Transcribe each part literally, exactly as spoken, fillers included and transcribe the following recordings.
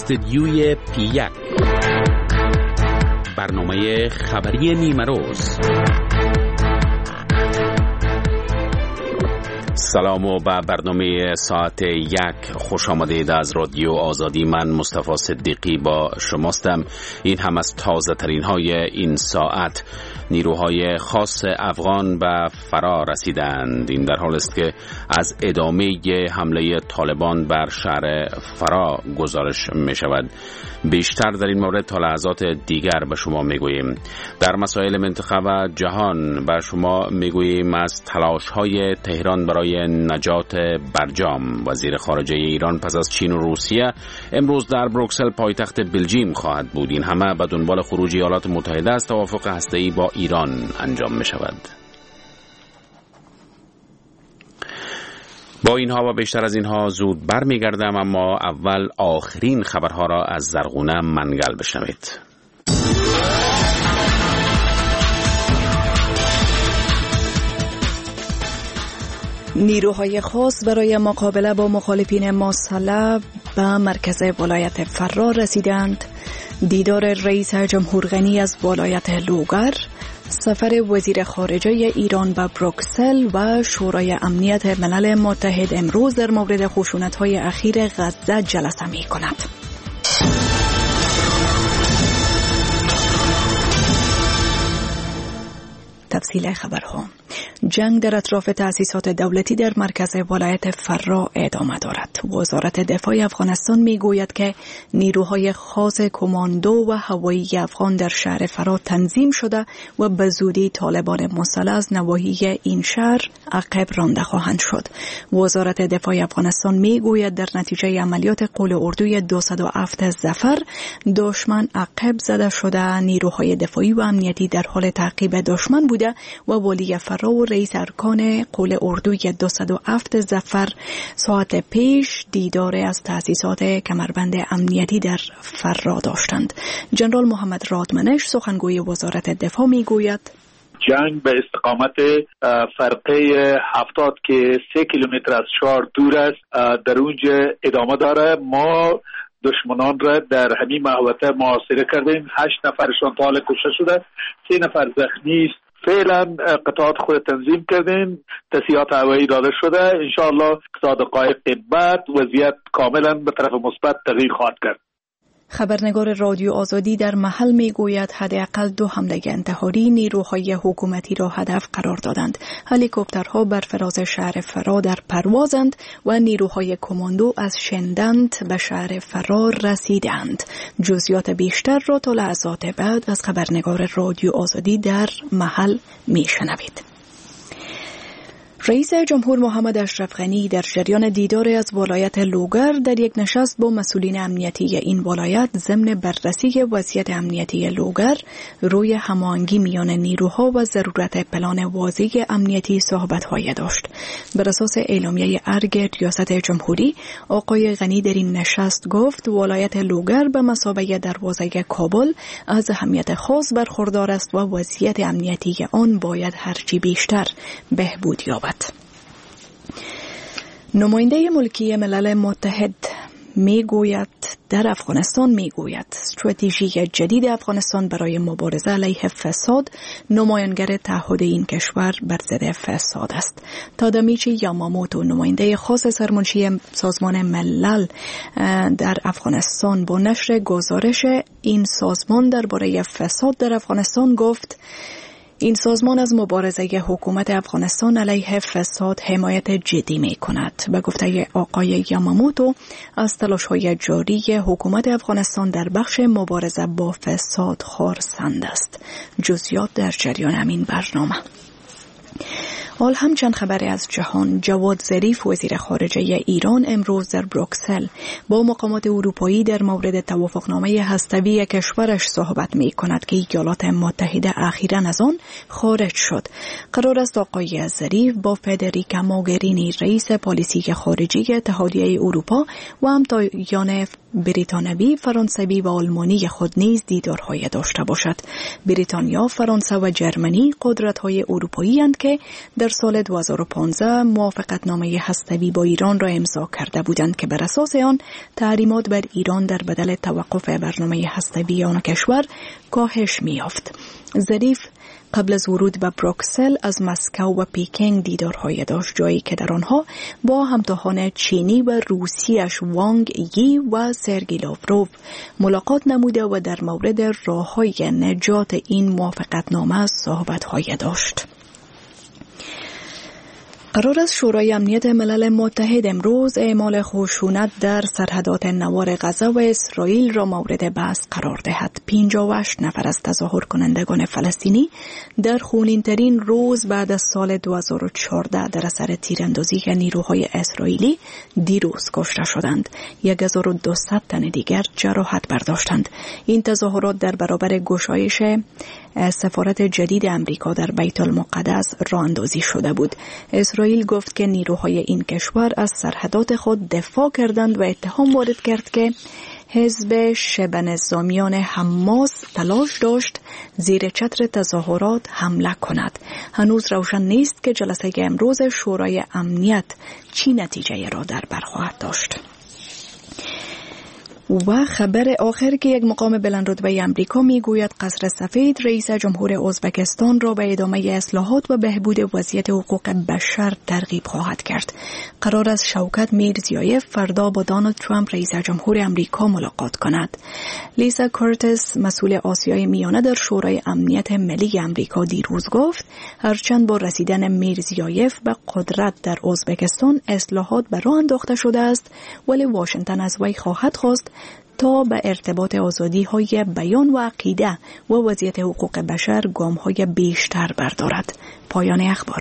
استدیوی پی یک، برنامه خبری نیمه روز. سلام و به برنامه ساعت یک خوش آمدید. از رادیو آزادی من مصطفی صدیقی با شماستم. این هم از تازه ترین های این ساعت. نیروهای خاص افغان به فرا رسیدند. این در حال است که از ادامه حمله طالبان بر شهر فرا گزارش می شود. بیشتر در این مورد تا لحظات دیگر به شما می گوییم. در مسائل منطقه و جهان به شما می گوییم از تلاش های تهران برای نجات برجام. وزیر خارجه ایران پس از چین و روسیه امروز در بروکسل پایتخت بلژیم خواهد بود. این همه به دنبال خروج ایالات متحده از توافق هسته‌ای با ایران انجام می شود. با اینها و بیشتر از اینها زود برمیگردم، اما اول آخرین خبرها را از زرغونه منگل بشنوید. نیروهای خاص برای مقابله با مخالفین مسلح به مرکز ولایت فرا رسیدند. دیدار رئیس جمهور غنی از ولایت لوگر، سفر وزیر خارجه ایران به بروکسل و شورای امنیت ملل متحد امروز در مورد خشونت‌های اخیر غزه جلسه می‌کند. تفصیل خبرها. جنگ در اطراف تأسیسات دولتی در مرکز ولایت فرا ادامه دارد. وزارت دفاع افغانستان میگوید که نیروهای خاص کماندو و هوایی افغان در شهر فرا تنظیم شده و به زودی طالبان مسلح از نواحی این شهر عقب رانده خواهند شد. وزارت دفاع افغانستان میگوید در نتیجه عملیات قول اردوی دویست و هفت ظفر دشمن عقب زده شده. نیروهای دفاعی و امنیتی در حال تعقیب دشمن بوده و ولی فرا و رئیس ارکان قول اردوی دویست و هفت ظفر ساعت پیش دیدار از تأسیسات کمربند امنیتی در فرا داشتند. جنرال محمد رادمنش سخنگوی وزارت دفاع میگوید جنگ به استقامت فرقه هفتاد که سه کیلومتر از شهر دور است در اونجا ادامه داره. ما دشمنان را در همین محوطه محاصره کردیم. هشت نفرشان تا حال کشته شده، سه نفر زخمی است. فعلا قطعات خود تنظیم کردیم، تسهیلات هوایی داده شده. انشاءالله تا دقایق بعد وضعیت کاملا به طرف مثبت تغییر خواهد کرد. خبرنگار رادیو آزادی در محل میگوید حداقل دو حمله انتحاری نیروهای حکومتی را هدف قرار دادند. هلیکوپترها بر فراز شهر فرا در پروازند و نیروهای کماندو از شندند به شهر فرا رسیدند. جزئیات بیشتر را تا لحظات بعد از خبرنگار رادیو آزادی در محل میشنوید. رئیس جمهور محمد اشرف غنی در جریان دیدار از ولایت لوگر در یک نشست با مسئولین امنیتی این ولایت ضمن بررسی وضعیت امنیتی لوگر روی هماهنگی میان نیروها و ضرورت پلان واضح امنیتی صحبت‌های داشت. بر اساس اعلامیه ارگ ریاست جمهوری، آقای غنی در این نشست گفت ولایت لوگر به مثابه دروازه کابل از اهمیت خاص برخوردار است و وضعیت امنیتی آن باید هرچی بیشتر بهبود یابد. نماینده ملکی ملل متحد میگوید در افغانستان میگوید استراتژی جدید افغانستان برای مبارزه علیه فساد نمایانگر تعهد این کشور بر ضد فساد است. تادامیچی یاماموتو، نماینده خاص سرمنشی سازمان ملل در افغانستان، با نشر گزارش این سازمان درباره فساد در افغانستان گفت این سازمان از مبارزه حکومت افغانستان علیه فساد حمایت جدی می کند. به گفته آقای یاماموتو، از تلاش‌های جاری حکومت افغانستان در بخش مبارزه با فساد خرسند است. جزئیات در جریان همین برنامه. حال هم چند خبر از جهان. جواد ظریف وزیر خارجه ایران امروز در بروکسل با مقامات اروپایی در مورد توافقنامه هسته‌ای کشورش صحبت می کند که ایالات متحده اخیراً از آن خارج شد. قرار است آقای ظریف با فدریکا موگرینی رئیس پالیسی خارجی اتحادیه اروپا و همتایان بریتانوی، فرانسوی و آلمانی خود نیز دیدارهای داشته باشد. بریتانیا، فرانسه و جرمنی قدرت‌های اروپایی اند که در در سال دو هزار و پانزده موافقتنامه هسته‌ای با ایران را امضا کرده بودند که بر اساس آن تحریمات بر ایران در بدل توقف برنامه هسته‌ای آن کشور کاهش می‌یافت. ظریف قبل از ورود به بروکسل از مسکو و پیکینگ دیدارهای داشت، جایی که در آنها با همتاهان چینی و روسیش وانگ یی و سرگی لاوروف ملاقات نموده و در مورد راه‌های نجات این موافقتنامه صحبت‌های داشت. قرار است شورای امنیت ملل متحد امروز اعمال خشونت در سرحدات نوار غزه و اسرائیل را مورد بحث قرار دهد. پنجاه و هشت نفر از تظاهر کنندگان فلسطینی در خونین‌ترین روز بعد از سال دو هزار و چهارده در اثر تیراندازی نیروهای اسرائیلی دیروز کشته شدند. یک هزار و دویست تن دیگر جراحت برداشتند. این تظاهرات در برابر گشایش سفارت جدید امریکا در بیت المقدس راه اندازی شده بود. اسرائیل گفت که نیروهای این کشور از سرحدات خود دفاع کردند و اتهام وارد کرد که حزب شبه نظامیان حماس تلاش داشت زیر چتر تظاهرات حمله کند. هنوز روشن نیست که جلسه امروز شورای امنیت چی نتیجه را در بر خواهد داشت. و خبر آخر که یک مقام بلندرتبه امریکا میگوید قصر سفید رئیس جمهور ازبکستان را به ادامه اصلاحات و بهبود وضعیت حقوق بشر ترغیب خواهد کرد. قرار است شوکت میرزیایف فردا با دونالد ترامپ رئیس جمهور امریکا ملاقات کند. لیسا کورتس مسئول آسیای میانه در شورای امنیت ملی امریکا دیروز گفت هرچند با رسیدن میرزیایف به قدرت در ازبکستان اصلاحات به راه انداخته شده است، ولی واشنگتن از وی خواهد خواست تا به ارتباط آزادی‌های بیان و عقیده و وضعیت حقوق بشر گام‌های بیشتر بردارد. پایان اخبار.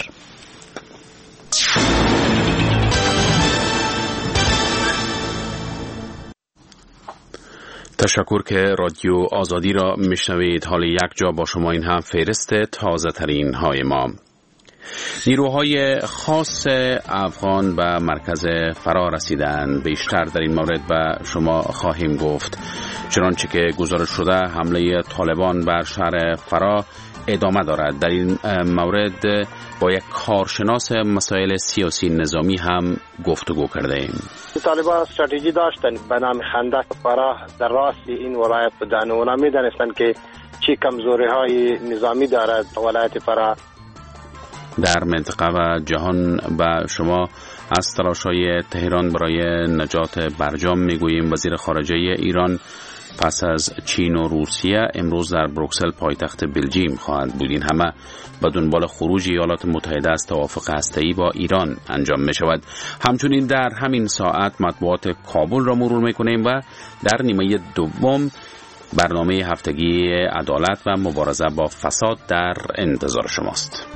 تشکر که رادیو آزادی را میشنوید. حال یک جا با شما این هم فهرست تازه ترین های ما. نیروهای خاص افغان به مرکز فرا رسیدند. بیشتر در این مورد به شما خواهیم گفت. چنانچه که گزارش شده حمله طالبان بر شهر فرا ادامه دارد. در این مورد با یک کارشناس مسائل سیاسی نظامی هم گفتگو کرده ایم. طالبان استراتژی داشتن به نام خندق فرا در راست این ولایت بودن و اونا میدانستند که چی کمزوری های نظامی دارد ولایت فرا. در منطقه و جهان به شما از تلاش‌های تهران برای نجات برجام میگوییم. وزیر خارجه ایران پس از چین و روسیه امروز در بروکسل پایتخت بلژیم خواهد بود. این همه به دنبال خروج ایالات متحده از توافق هسته‌ای با ایران انجام می شود. همچنین در همین ساعت مطبوعات کابل را مرور میکنیم و در نیمه دوم برنامه هفتگی عدالت و مبارزه با فساد در انتظار شماست.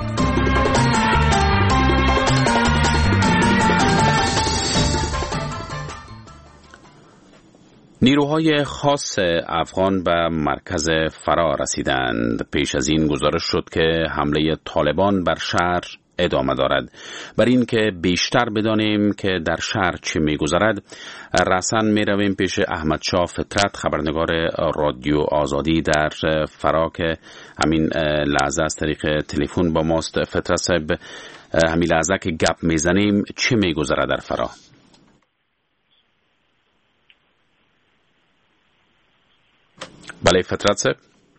نیروهای خاص افغان به مرکز فرا رسیدند. پیش از این گزارش شد که حمله طالبان بر شهر ادامه دارد. بر این که بیشتر بدانیم که در شهر چه می‌گذرد، رسن می‌رویم پیش احمد شاه فطرت، خبرنگار رادیو آزادی در فرا که همین لحظه از طریق تلفن با ماست. فطرت صاحب، همین لحظه که گپ میزنیم چه می‌گذرد در فرا؟ بله فطرت صاحب،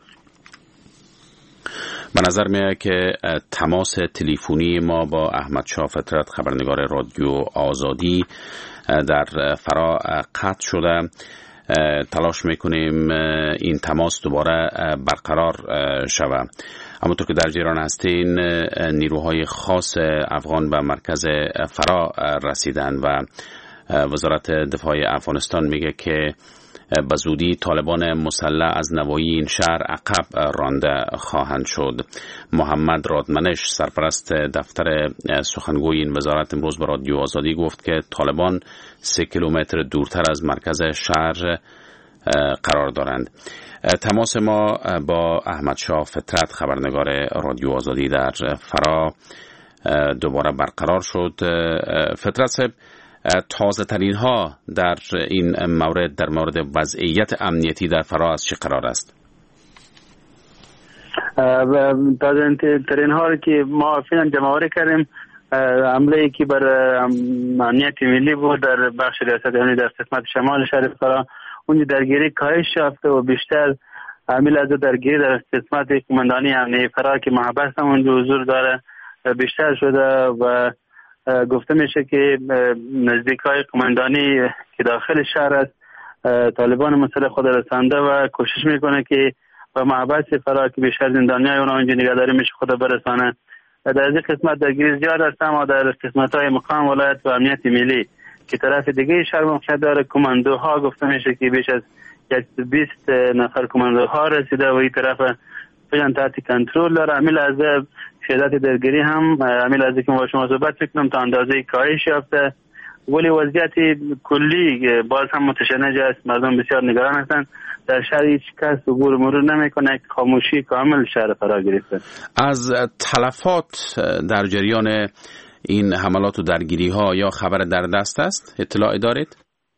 به نظر میاد که تماس تلفنی ما با احمد شاه فطرت خبرنگار رادیو آزادی در فرا قطع شده. تلاش میکنیم این تماس دوباره برقرار شود. همونطور که در جریان هستین نیروهای خاص افغان به مرکز فرا رسیدن و وزارت دفاع افغانستان میگه که به زودی طالبان مسلح از نواحی این شهر عقب رانده خواهند شد. محمد رادمنش سرپرست دفتر سخنگوی این وزارت امروز به رادیو آزادی گفت که طالبان سه کیلومتر دورتر از مرکز شهر قرار دارند. تماس ما با احمد شاه فطرت خبرنگار رادیو آزادی در فرا دوباره برقرار شد. فطرت صاحب، تازه ترین ها در این مورد در مورد وضعیت امنیتی در فرا از چه قرار است؟ تازه ترین حال که ما فعلا جمع‌آوری کردیم حمله که بر امنیت ملی بود در بخش ریاست جمهوری در قسمت شمال شهر فرا، اونجا درگیری کاهش یافته و بیشتر عامل از درگیری در قسمت قماندانی امنیه فرا که محبس هم اونجا حضور داره بیشتر شده و گفته میشه که نزدیکای قماندانی که داخل شهر است طالبان مسئله خود رسانده و کوشش میکنه که و محبس فرا که بیشتر زندانیای اونها اونجا نگهداری میشه خود برسانه. در این قسمت درگیری زیاد است، اما در قسمت های مقام ولایت و امنیت ملی که طرف دیگه شهر موقعیت داره کماندوها گفته میشه که بیش از بیست نفر کماندوها رسیده و این طرف فعلا تحت کنترل داره. عامل از شدت درگیری هم عامل از که ما شما صحبت میکنم تا اندازه کاهش یافته، ولی وضعیت کلی باز هم متشنج است. مردم بسیار نگران هستند. در شهر هیچ کس عبور مرور نمیکنه، خاموشی کامل شهر فرا گرفته. از تلفات در جریان این حملات و درگیری ها یا خبر در دست است؟ اطلاعی دارید؟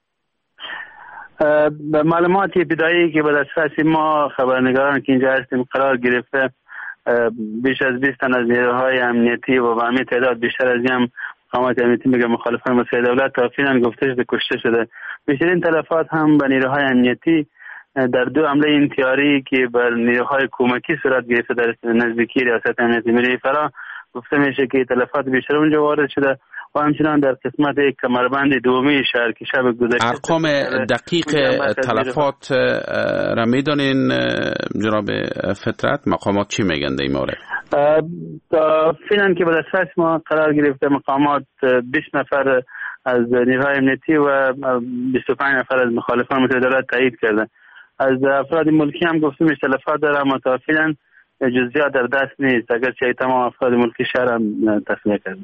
به معلومات ابتدایی که به دسترس ما خبرنگاران که اینجا هستیم قرار گرفته، بیش از بیست تن از نیروهای امنیتی و به همین تعداد بیشتر از این مقامات امنیتی میگه مخالفان مسئله دولت تا فعلا گفته شده کشته شده. بیشترین تلفات هم به نیروهای امنیتی در دو حمله انتحاری که بر نیروهای کمکی صورت گرفته در نزدیکی ریاست امنیت ملی فرا گفته میشه که تلفات بیشتر اونجا وارد شده و همچنان در قسمت کمربند دومی شهر که شب گذشته. ارقام دقیق تلفات را میدونین جناب فطرت؟ مقامات چی میگن در این مورد؟ تا فعلا که به دسترس ما قرار گرفته مقامات بیست نفر از نیروهای امنیتی و بیست و پنج نفر از مخالفان مسئله دولت تایید کرده. از افراد ملکی هم گفته میشه تلفات داره، اما تا فعلا جزئیات در دست نیست، اگرچه تمام افراد ملکی شهر هم تصفیه کرده.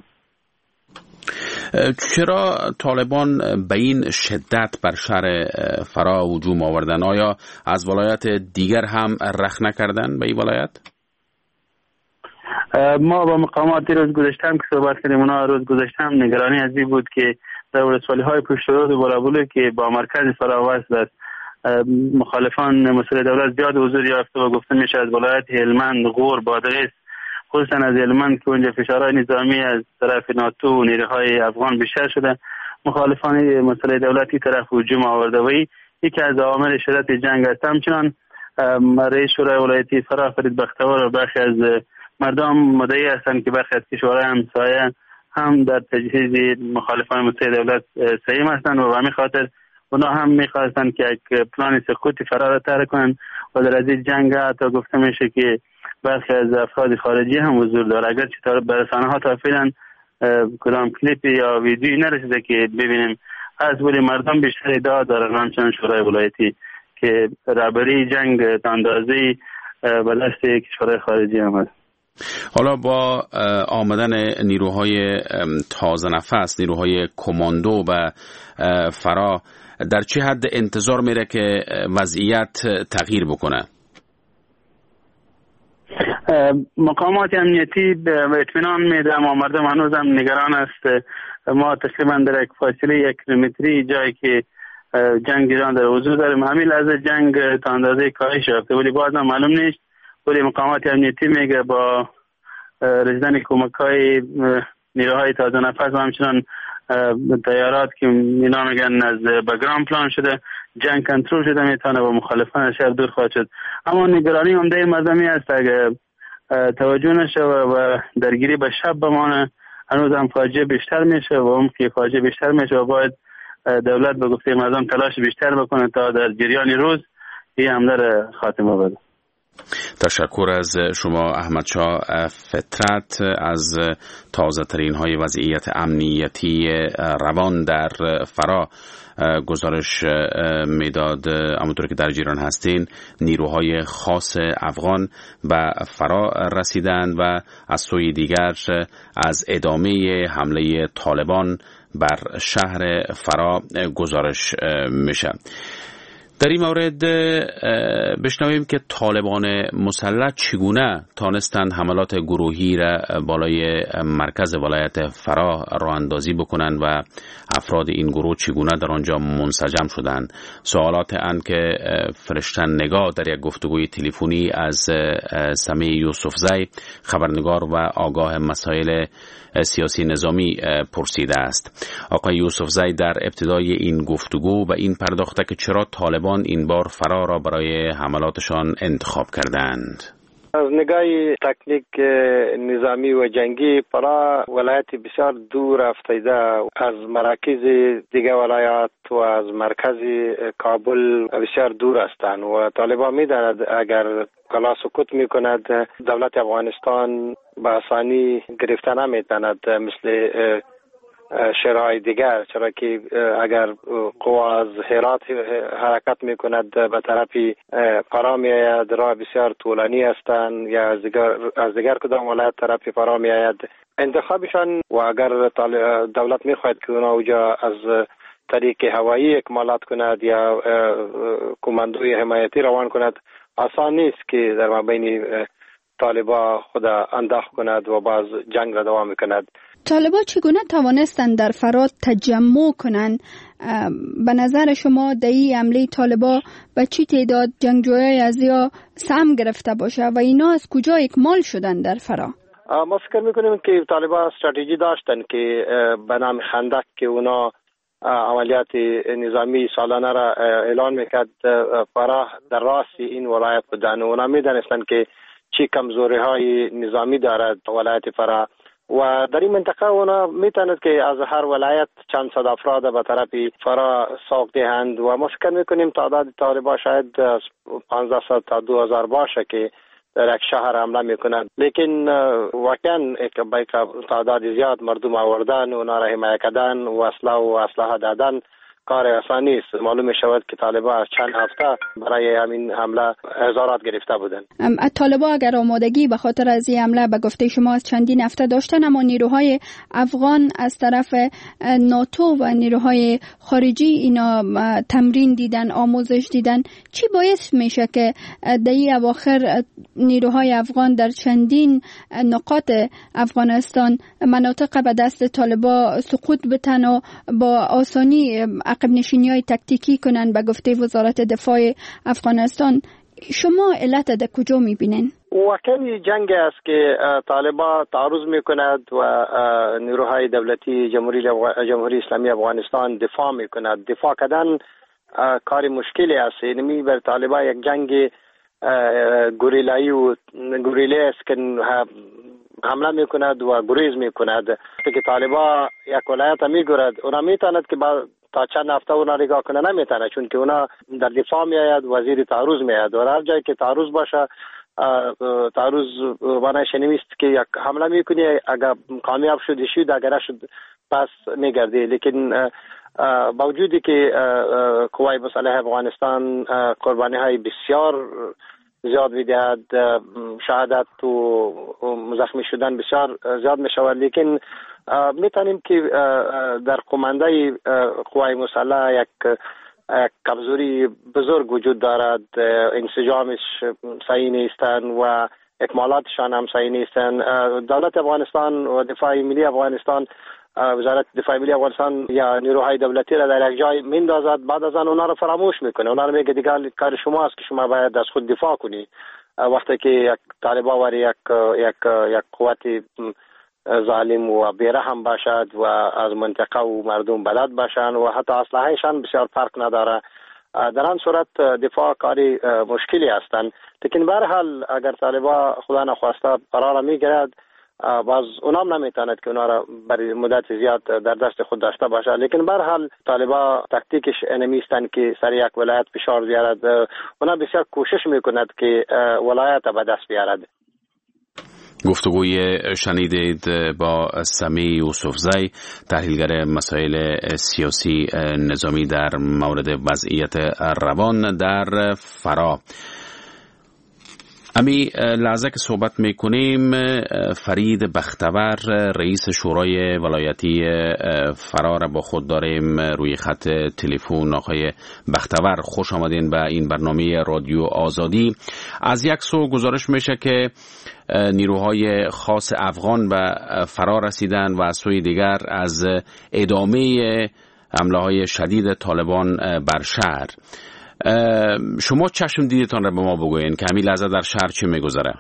چرا طالبان به این شدت بر شهر فرا هجوم آوردن؟ آیا از ولایت دیگر هم رخ نکردن به این ولایت؟ ما با مقامات روز گذشته هم که صحبت کردیم، اونا روز گذشته هم نگرانی از این بود که در ولسوالی‌های پشت رود و بلابلو که با مرکز فرا وصل است مخالفان مسئله دولت زیاد حضور یافته و گفته میشه از ولایت هلمند، غور، بادغیس، خصوصا از هلمند که اونجا فشارهای نظامی از طرف ناتو و نیروهای افغان بیشتر شده، مخالفان مسئله دولتی طرف هجوم آورده و یکی از عوامل شدت جنگ است. همچنان رئیس شورای ولایتی فرا فرید بختیار و برخی از مردم مدعی هستند که برخی از کشورهای همسایه هم در تجهیز مخالفان مسئله دولت سهیم هستند و به همین خاطر اونا هم میخواستند که یک پلان سقوط فرا را طرح کنند و در از این جنگ تا گفته میشه که برخی از افراد خارجی هم حضور داره. اگر چطور برسانه ها تا فعلا کدام کلیپ یا ویدیویی نرسیده که ببینیم، از ولی مردم بیشتر ادعا دارن همچنان شورای ولایتی که رهبری جنگ تا اندازه‌ای به دست کشورهای خارجی هم هست. حالا با آمدن نیروهای تازه نفس، نیروهای کماندو به فرا، در چه حد انتظار میره که وضعیت تغییر بکنه؟ مقامات امنیتی به اطمینان میده، اما مردم هنوز هم نگران است. ما تقریبا در یک فاصله یک کیلومتری جایی که جنگ ایران در حضور داریم، همین از جنگ تا اندازه کاهش یافته، ولی باز هم معلوم نیست. ولی مقامات امنیتی میگه با رسیدن کمک‌های نیروهای تازه نفس و همچنان تیارات که اینا میگن از بگرام پلان شده، جنگ کنترل شده، میتونه با مخالفان شهر دور خواهد شد. اما نگرانی عمده مردمی است اگه توجه نشه و درگیری به شب بمانه، هنوز هم فاجعه بیشتر میشه و اون که فاجعه بیشتر میشه و باید دولت به گفته مردم تلاش بیشتر بکنه تا در جریان روز این حمله را خاتمه بده. تشکر از شما احمدشاه فطرت. از تازه ترین های وضعیت امنیتی روان در فرا گزارش میداد. همونطور که در جریان هستین، نیروهای خاص افغان به فرا رسیدند و از سوی دیگر از ادامه حمله طالبان بر شهر فرا گزارش میشه. در این مورد بشنویم که طالبان مسلح چگونه تانستند حملات گروهی را بالای مرکز ولایت فرا راه اندازی بکنند و افراد این گروه چگونه در آنجا منسجم شدند. سوالات ان که فرشتن نگاه در یک گفتگوی تلفنی از سمیع یوسفزی خبرنگار و آگاه مسائل سیاسی نظامی پرسیده است. آقای یوسفزی در ابتدای این گفتگو و این پرداخته که چرا طالبان این بار فرا را برای حملاتشان انتخاب کردند. از نگاه تکنیک نظامی و جنگی فرا ولایت بسیار دور افتاده از مراکز دیگر ولایات و از مرکز کابل بسیار دور هستند و طالبان می‌داند اگر کلا سکوت می‌کند دولت افغانستان به آسانی گرفته نمی‌تواند مثل شهرهای دیگر، چرا که اگر قوا از هرات حرکت میکند به طرف فرا میآید، راه بسیار طولانی هستند یا از دیگر از دیگر کدام ولایت طرف فرا میآید. انتخابشان و اگر دولت میخواهد که اونا اوجا از طریق هوایی اکمالات کند یا کماندوی حمایتی روان کند، آسان نیست که در مابین طالبا خود انداخت کند و باز جنگ را دوام کند. طالبا چگونه توانستند در فرات تجمع کنند؟ به نظر شما در این حمله طالبا به چی تعداد جنگجویای از یا سهم گرفته باشه و اینا از کجا اکمال شدند در فرا؟ ما فکر میکنیم که طالبا استراتژی داشتن که به نام خندق که اونا عملیات نظامی سالانه را اعلان میکرد فرا در راست این ولایت بودن. اونا میدانستند که چی کمزوری های نظامی دارد ولایت فرا و در این منطقه اونا میتواند که از هر ولایت چند صد افراد به طرف فرا سوق دهند و ما فکر میکنیم تعداد طالبان شاید پانزده صد تا دو هزار باشه که در یک شهر حمله میکنند، لیکن واقعا یک تعداد زیاد مردم آوردن، اونا را حمایت کردن و اسلحه و اسلحه دادن کار آسان نیست. معلوم می شود که طالبان چند هفته برای همین حمله هزارات گرفته بودند. طالبان اگر آمادگی به خاطر از این حمله به گفته شما از چندین هفته داشتن، اما نیروهای افغان از طرف ناتو و نیروهای خارجی اینا تمرین دیدن، آموزش دیدن، چی باعث میشه که در این اواخر نیروهای افغان در چندین نقاط افغانستان مناطق به دست طالبان سقوط بتن و با آسانی عقب نشینی‌های تکتیکی کنن به گفته وزارت دفاع افغانستان؟ شما علت در کجا می‌بینین؟ واقعی جنگ است که طالبان تعرض می‌کند و نیروهای دولتی جمهوری جمهوری اسلامی افغانستان دفاع می‌کند. دفاع کردن کار مشکلی است. یعنی بر طالبان یک جنگ گوریلایی و گوریلی است که حمله می‌کند و گریز می‌کند. که طالبان یک ولایت می‌گیرد، اونا می‌تواند که با تا چند هفته اونا نگاه کنه نمیتونه، چون که اونا در دفاع میآید، وزیر تعرض میآید و هر جایی که تعرض باشه تعرض معنیش نیست که یک حمله میکنی اگر کامیاب شدی شد، اگر شد پس میگردی. لیکن با وجودی که قوای مسلح افغانستان قربانی های بسیار زیاد میدهد، شهادت و زخمی شدن بسیار زیاد میشود، لیکن میتونیم که در قمانده قوای مسلح یک کمزوری بزرگ وجود دارد. انسجامش صحیح نیستند و اکمالاتشان هم صحیح نیستند. دولت افغانستان و دفاع ملی افغانستان، وزارت دفاع ملی افغانستان یا نیروهای دولتی را در یک جای میندازد، بعد از آن اونا را فراموش میکنه. اونا را میگه دیگه کار شما است که شما باید از خود دفاع کنی. وقتی که یک طالبان و یک یک یک قوت ظالم و بیرحم باشد و از منطقه و مردم بلد باشند و حتی اسلحه‌شان بسیار فرق نداره، در آن صورت دفاع کاری مشکلی هستند. لیکن به هر حال اگر طالبان خدا نخواسته فرار میگیرد، باز اونام نمیتواند که اونا را برای مدت زیاد در دست خود داشته باشه. لیکن به هر حال طالبان تاکتیکش نمیستند که سر یک ولایت فشار بیارد. اونا بسیار کوشش میکند که ولایت به دست بیارد. گفتگوی شنیدید با سمیع یوسفزی، تحلیلگر مسائل سیاسی نظامی در مورد وضعیت روان در فرا. امی لحظه که صحبت میکنیم فرید بختور رئیس شورای ولایتی فرا با خود داریم روی خط تلفن. آقای بختور خوش آمدین به این برنامه رادیو آزادی. از یک سو گزارش میشه که نیروهای خاص افغان به فرا رسیدن و از سوی دیگر از ادامه حمله های شدید طالبان بر شهر. شما چشم دیدتان را به ما بگوین که همین لحظه در شهر چه میگذره؟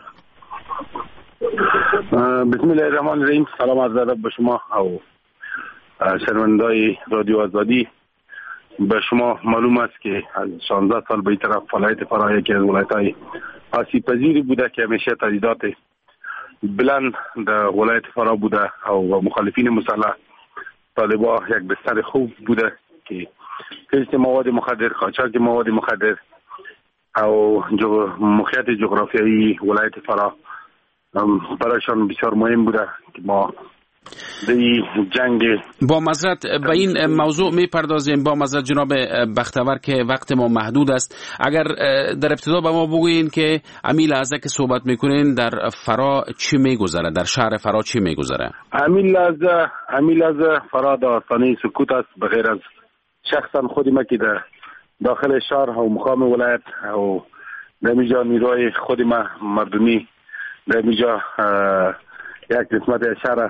بسم الله الرحمن الرحیم. سلام عرض ادب به شما او شنوندای رادیو آزادی. به شما معلوم است که از شانزده سال به این طرف ولایت فرا یکی از ولایت‌های آسیب پذیری بوده که همیشه تهدیدات بلند در ولایت فرا بوده او مخالفین مسلح طالبا یک بستر خوب بوده که کشت مواد مخدر، قاچاق مواد مخدر او موقعیت جغرافیایی ولایت فرا برایشان بسیار مهم بوده که ما دی جنگ با معذرت به این موضوع میپردازیم. با معذرت جناب بختور که وقت ما محدود است، اگر در ابتدا به ما بگویین که امی لحظه که صحبت میکنین در فرا چی میگذره، در شهر فرا چی میگذره؟ امی لحظه امی لحظه فرا داستانه سکوت است، بغیر از شخصا خودی ما که در داخل شهر و مقام ولایت و در میجا نیروی خودی ما مردمی در میجا یک قسمت شهر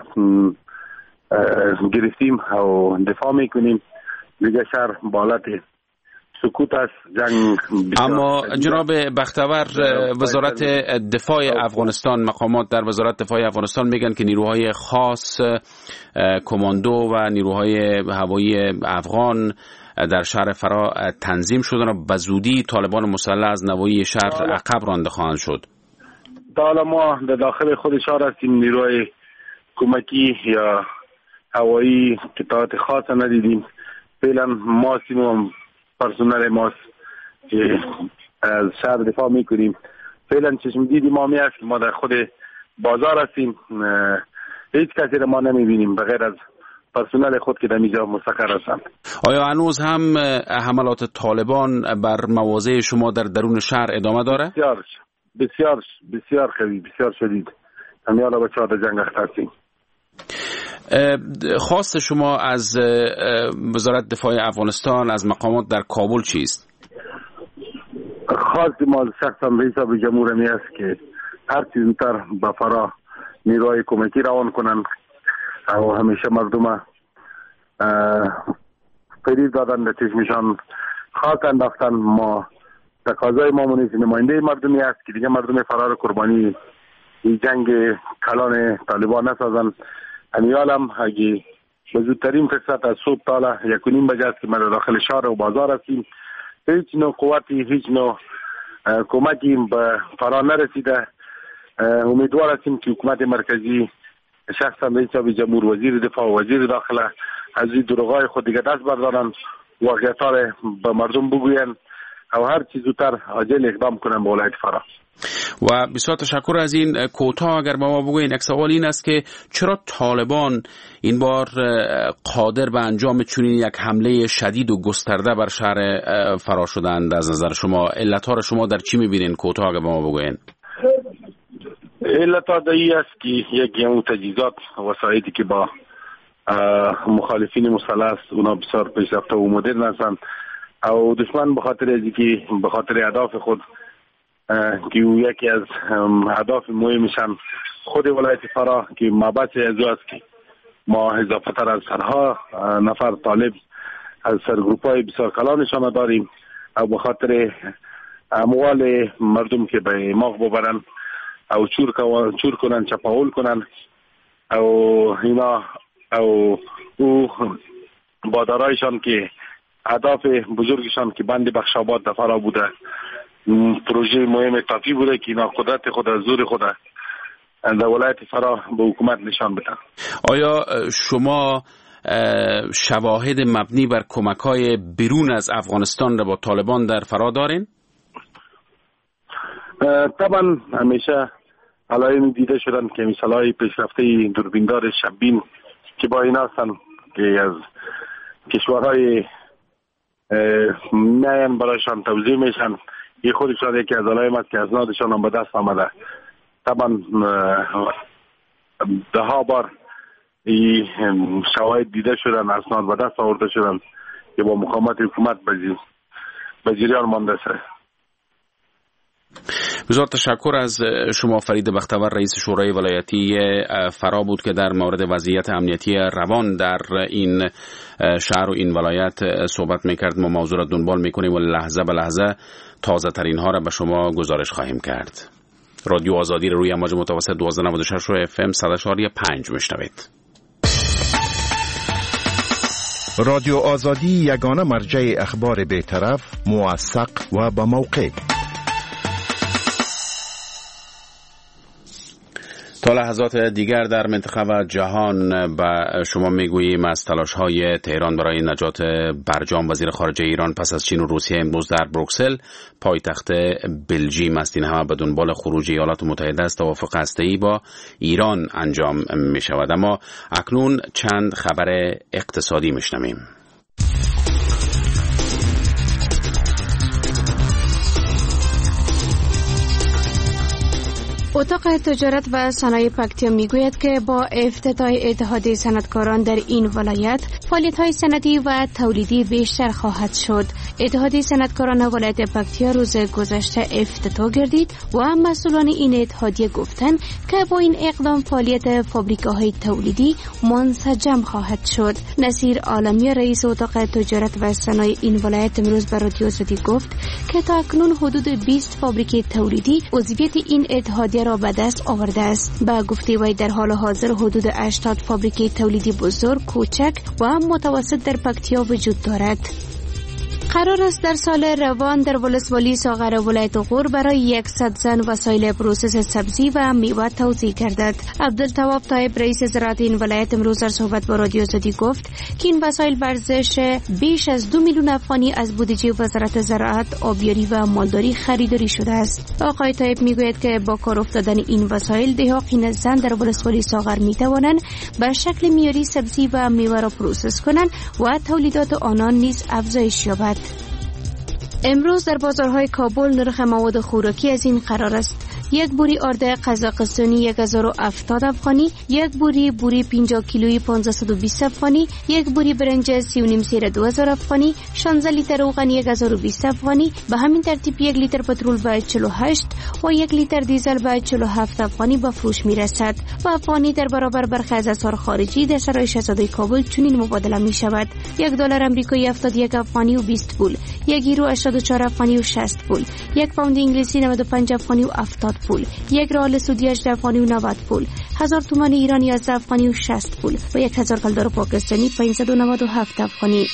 گرفتیم و دفاع میکنیم. دیگه شهر بالات سکوت است. جنگ اما جناب بختور، وزارت دفاع افغانستان، مقامات در وزارت دفاع افغانستان میگن که نیروهای خاص، کماندو و نیروهای هوایی افغان در شهر فرا تنظیم شدن و به زودی طالبان مسلح از نواحی شهر عقب رانده خواهند شد. حالا ما در داخل خود شهر هستیم، نیروی کمکی یا هوایی قطعات خاص ندیدیم. فعلا ما سیم پرسنل ماست که از شهر دفاع میکنیم. فعلا چشم دیدی ما می است که ما در خود بازار هستیم، هیچ کسی را ما نمیبینیم بغیر از پرسنل خود که در اینجا مستقر هستند. آیا هنوز هم حملات طالبان بر مواضع شما در درون شهر ادامه داره؟ بسیار بسیار بسیار قوی، بسیار شدید. همین حالا بچه‌ها در جنگ اخته هستیم. خواست شما از وزارت دفاع افغانستان، از مقامات در کابل چیست؟ خواست ما شخصا رئیس جمهور می است که هر چیز زودتر به فرا نیروهای کمکی روان کنند و همیشه مردم فریب دادن در چشمشان خاک انداختن. ما تقاضای ما منیز نماینده مردمی است که دیگه مردم فرار قربانی این جنگ کلان طالبان نسازن. همیال هم اگه به زودترین فرصت از صبح تالا یک و نیم بجه است که ما داخل شهر و بازار هستیم، هیچ نوع قوتی، هیچ نوع کمکی به فرا نرسیده. امیدوار هستیم که حکومت مرکزی شخصا رئیس جمهور، وزیر دفاع و وزیر داخله از این دروغای خود دیگه دست بردارن، واقعیت‌ها را به مردم بگوین و هر چیز زودتر عاجل اقدام کنن به ولایت فرا. و بسیار تشکر از این کوتاه. اگر با ما بگوین، یک سوال این است که چرا طالبان این بار قادر به انجام چنین یک حمله شدید و گسترده بر شهر فرا شدند؟ از نظر شما علت‌ها را شما در چی می‌بینین؟ کوتاه اگر با ما بگوین. علت‌ها دایی است که یکی اون تجهیزات وسایلی که با مخالفین مسلح است، اونا بسیار پیشرفته و مدرن هستند او دشمن به خاطر از اینکه به خاطر اهداف خود که یکی از اهداف مهمشان خود ولایت فرا که مبعث از او است که ما اضافه تر از صدها نفر طالب از سرگروپ‌های بسیار کلانشان داریم او به خاطر اموال مردم که به ماغ ببرن او چور چور کنن، چپاول کنن او اینا او او بادارایشان که اهداف بزرگشان که بند بخشاباد در فرا بوده، پروژه مهم تافی بوده که اینا قدرت خود از زور خود در ولایت فرا به حکومت نشان بدن. آیا شما شواهد مبنی بر کمک‌های بیرون از افغانستان را با طالبان در فرا دارین؟ طبعا همیشه علائم دیده شدن که مثالای پیشرفته دوربیندار شبین که با این هستن که از کشورهای میان برایشان توزیع میشن این خودشان یکی از علائم است که اسنادشان هم به دست آمده. طبعا ده ها بار این شواهد دیده شدن، اسناد به دست آورده شدن که با مقاومت حکومت به جریان مانده است. بسیار تشکر از شما. فرید بختور، رئیس شورای ولایتی فرا بود که در مورد وضعیت امنیتی روان در این شهر و این ولایت صحبت میکرد. ما موضوع را دنبال میکنیم و لحظه به لحظه تازه ترین ها را به شما گزارش خواهیم کرد. رادیو آزادی رو روی امواج متوسط دوازده ممیز نود و شش و اف ام صد و چهار ممیز پنج میشنوید. رادیو آزادی یگانه مرجع اخبار بی‌طرف، موثق و با موقع. تا لحظات دیگر در منطقه و جهان به شما میگوییم از تلاش‌های تهران برای نجات برجام وزیر خارجه ایران پس از چین و روسیه امروز در بروکسل پایتخت بلژیم است. این همه به دنبال خروج ایالات متحده از توافق هسته‌ای با ایران انجام می شود. اما اکنون چند خبر اقتصادی میشنویم. اتاق تجارت و صنایع پکتیا میگوید که با افتتاح اتحادیه صنعتکاران در این ولایت فعالیت‌های صنعتی و تولیدی بیشتر خواهد شد. اتحادیه صنعتکاران ولایت پکتیا روز گذشته افتتاح گردید و مسئولان این اتحادیه گفتند که با این اقدام فعالیت فابریکاهای تولیدی منسجم خواهد شد. نصیر عالمی، رئیس اتاق تجارت و صنایع این ولایت، امروز به رادیو آزادی گفت که تا اکنون حدود بیست فابریک تولیدی عضویت این اتحادیه را به دست آورده است. با گفته وی در حال حاضر حدود هشتاد فابریک تولیدی بزرگ، کوچک و متوسط در پکتیا وجود دارد. قرار است در سال روان در ولسوالی ساغر ولایت غور برای صد زن وسایل پروسس سبزی و میوه توزیع گردد. عبدالتواب طایب، رئیس زراعت این ولایت، امروز در صحبت با رادیو آزادی گفت که این وسایل به ارزش بیش از دو میلیون افغانی از بودجه وزارت زراعت، آبیاری و مالداری خریداری شده است. آقای طایب میگوید که با کار افتادن این وسایل دهاقین زن در ولسوالی ساغر میتوانند به شکل معیاری سبزی و میوه را پروسس کنند و تولیدات آنان نیز افزایش یابد. امروز در بازارهای کابل نرخ مواد خوراکی از این قرار است: یک بوری آرد قزاقستانی یک هزار و هفتاد افغانی، یک بوری بوری پنجاه کیلویی پانصد و بیست افغانی، یک بوری برنج سی و نیم سیر دو هزار افغانی، شانزده لیتر روغن یک هزار و بیست افغانی. به همین ترتیب یک لیتر پترول به چهل و هشت و یک لیتر دیزل به چهل و هفت افغانی به فروش می رسد. و افغانی در برابر برخی از اسعار خارجی در سرای شاهزاده کابل چنین مبادله می شود: یک دلار آمریکایی هفتاد و یک افغانی و بیست پول، یک یورو هشتاد و چهار افغانی و شصت پول، یک پوند انگلیسی نود و پنج افغانی و هفتاد پول، یک ریال سعودی هجده افغانی و نود پول، هزار تومان ایرانی یازده افغانی و شصت پول و یک هزار کلدار پاکستانی پانصد و نود و هفت افغانی.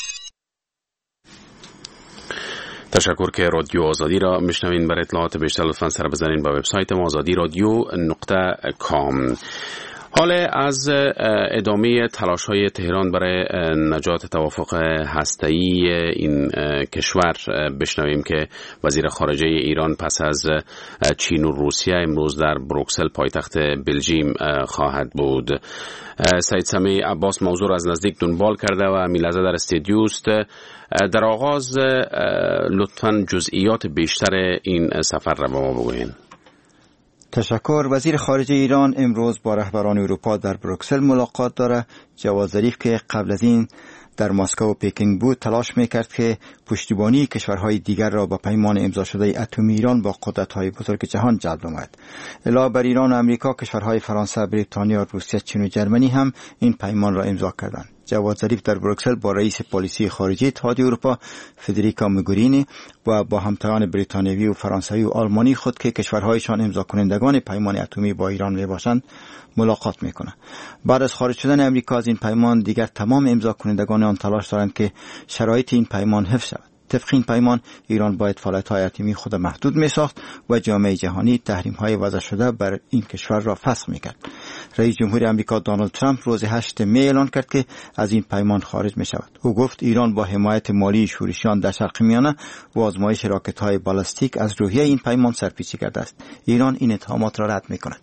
تشکر که رادیو آزادی را میشنوین. برای اطلاعات بیشتر لطفاً سر بزنین به وبسایت ما آزادی رادیو نقطه کام. حال از ادامه تلاش‌های تهران برای نجات توافق هسته‌ای این کشور بشنویم که وزیر خارجه ایران پس از چین و روسیه امروز در بروکسل پایتخت بلژیم خواهد بود. سید سمیع عباس موضوع را از نزدیک دنبال کرده و میلحظه در استودیو است. در آغاز لطفاً جزئیات بیشتر این سفر را به ما بگویید. تشکر. وزیر خارجه ایران امروز با رهبران اروپا در بروکسل ملاقات داره. جواد ظریف که قبل از این در مسکو و پکینگ بود تلاش میکرد که پشتیبانی کشورهای دیگر را با پیمان امضا شده اتمی ایران با قدرت‌های بزرگ جهان جلب نماید. علاوه بر ایران و امریکا، کشورهای فرانسه، بریتانیا، روسیه، چین و جرمنی هم این پیمان را امضا کردند. جواد ظریف در بروکسل با رئیس پلیسی خارجه اتحادیه اروپا فدریکا موگرینی و با همتایان بریتانیایی و فرانسوی و آلمانی خود که کشورهایشان امضا کنندگان پیمان اتمی با ایران میباشند ملاقات میکنه. بعد از خارج شدن امریکا از این پیمان، دیگر تمام امضا کنندگان آن تلاش دارند که شرایط این پیمان حفظ شود. طبق این پیمان ایران باید فعالیت‌های اتمی خود محدود می‌ساخت و جامعه جهانی تحریم‌های وضع شده بر این کشور را فسخ می‌کرد. رئیس جمهور آمریکا دونالد ترامپ روز هشتم می اعلان کرد که از این پیمان خارج می‌شود. او گفت ایران با حمایت مالی شورشیان در شرق میانه و آزمایش راکت‌های بالستیک از روحیه این پیمان سرپیچی کرده است. ایران این اتهامات را رد می‌کند.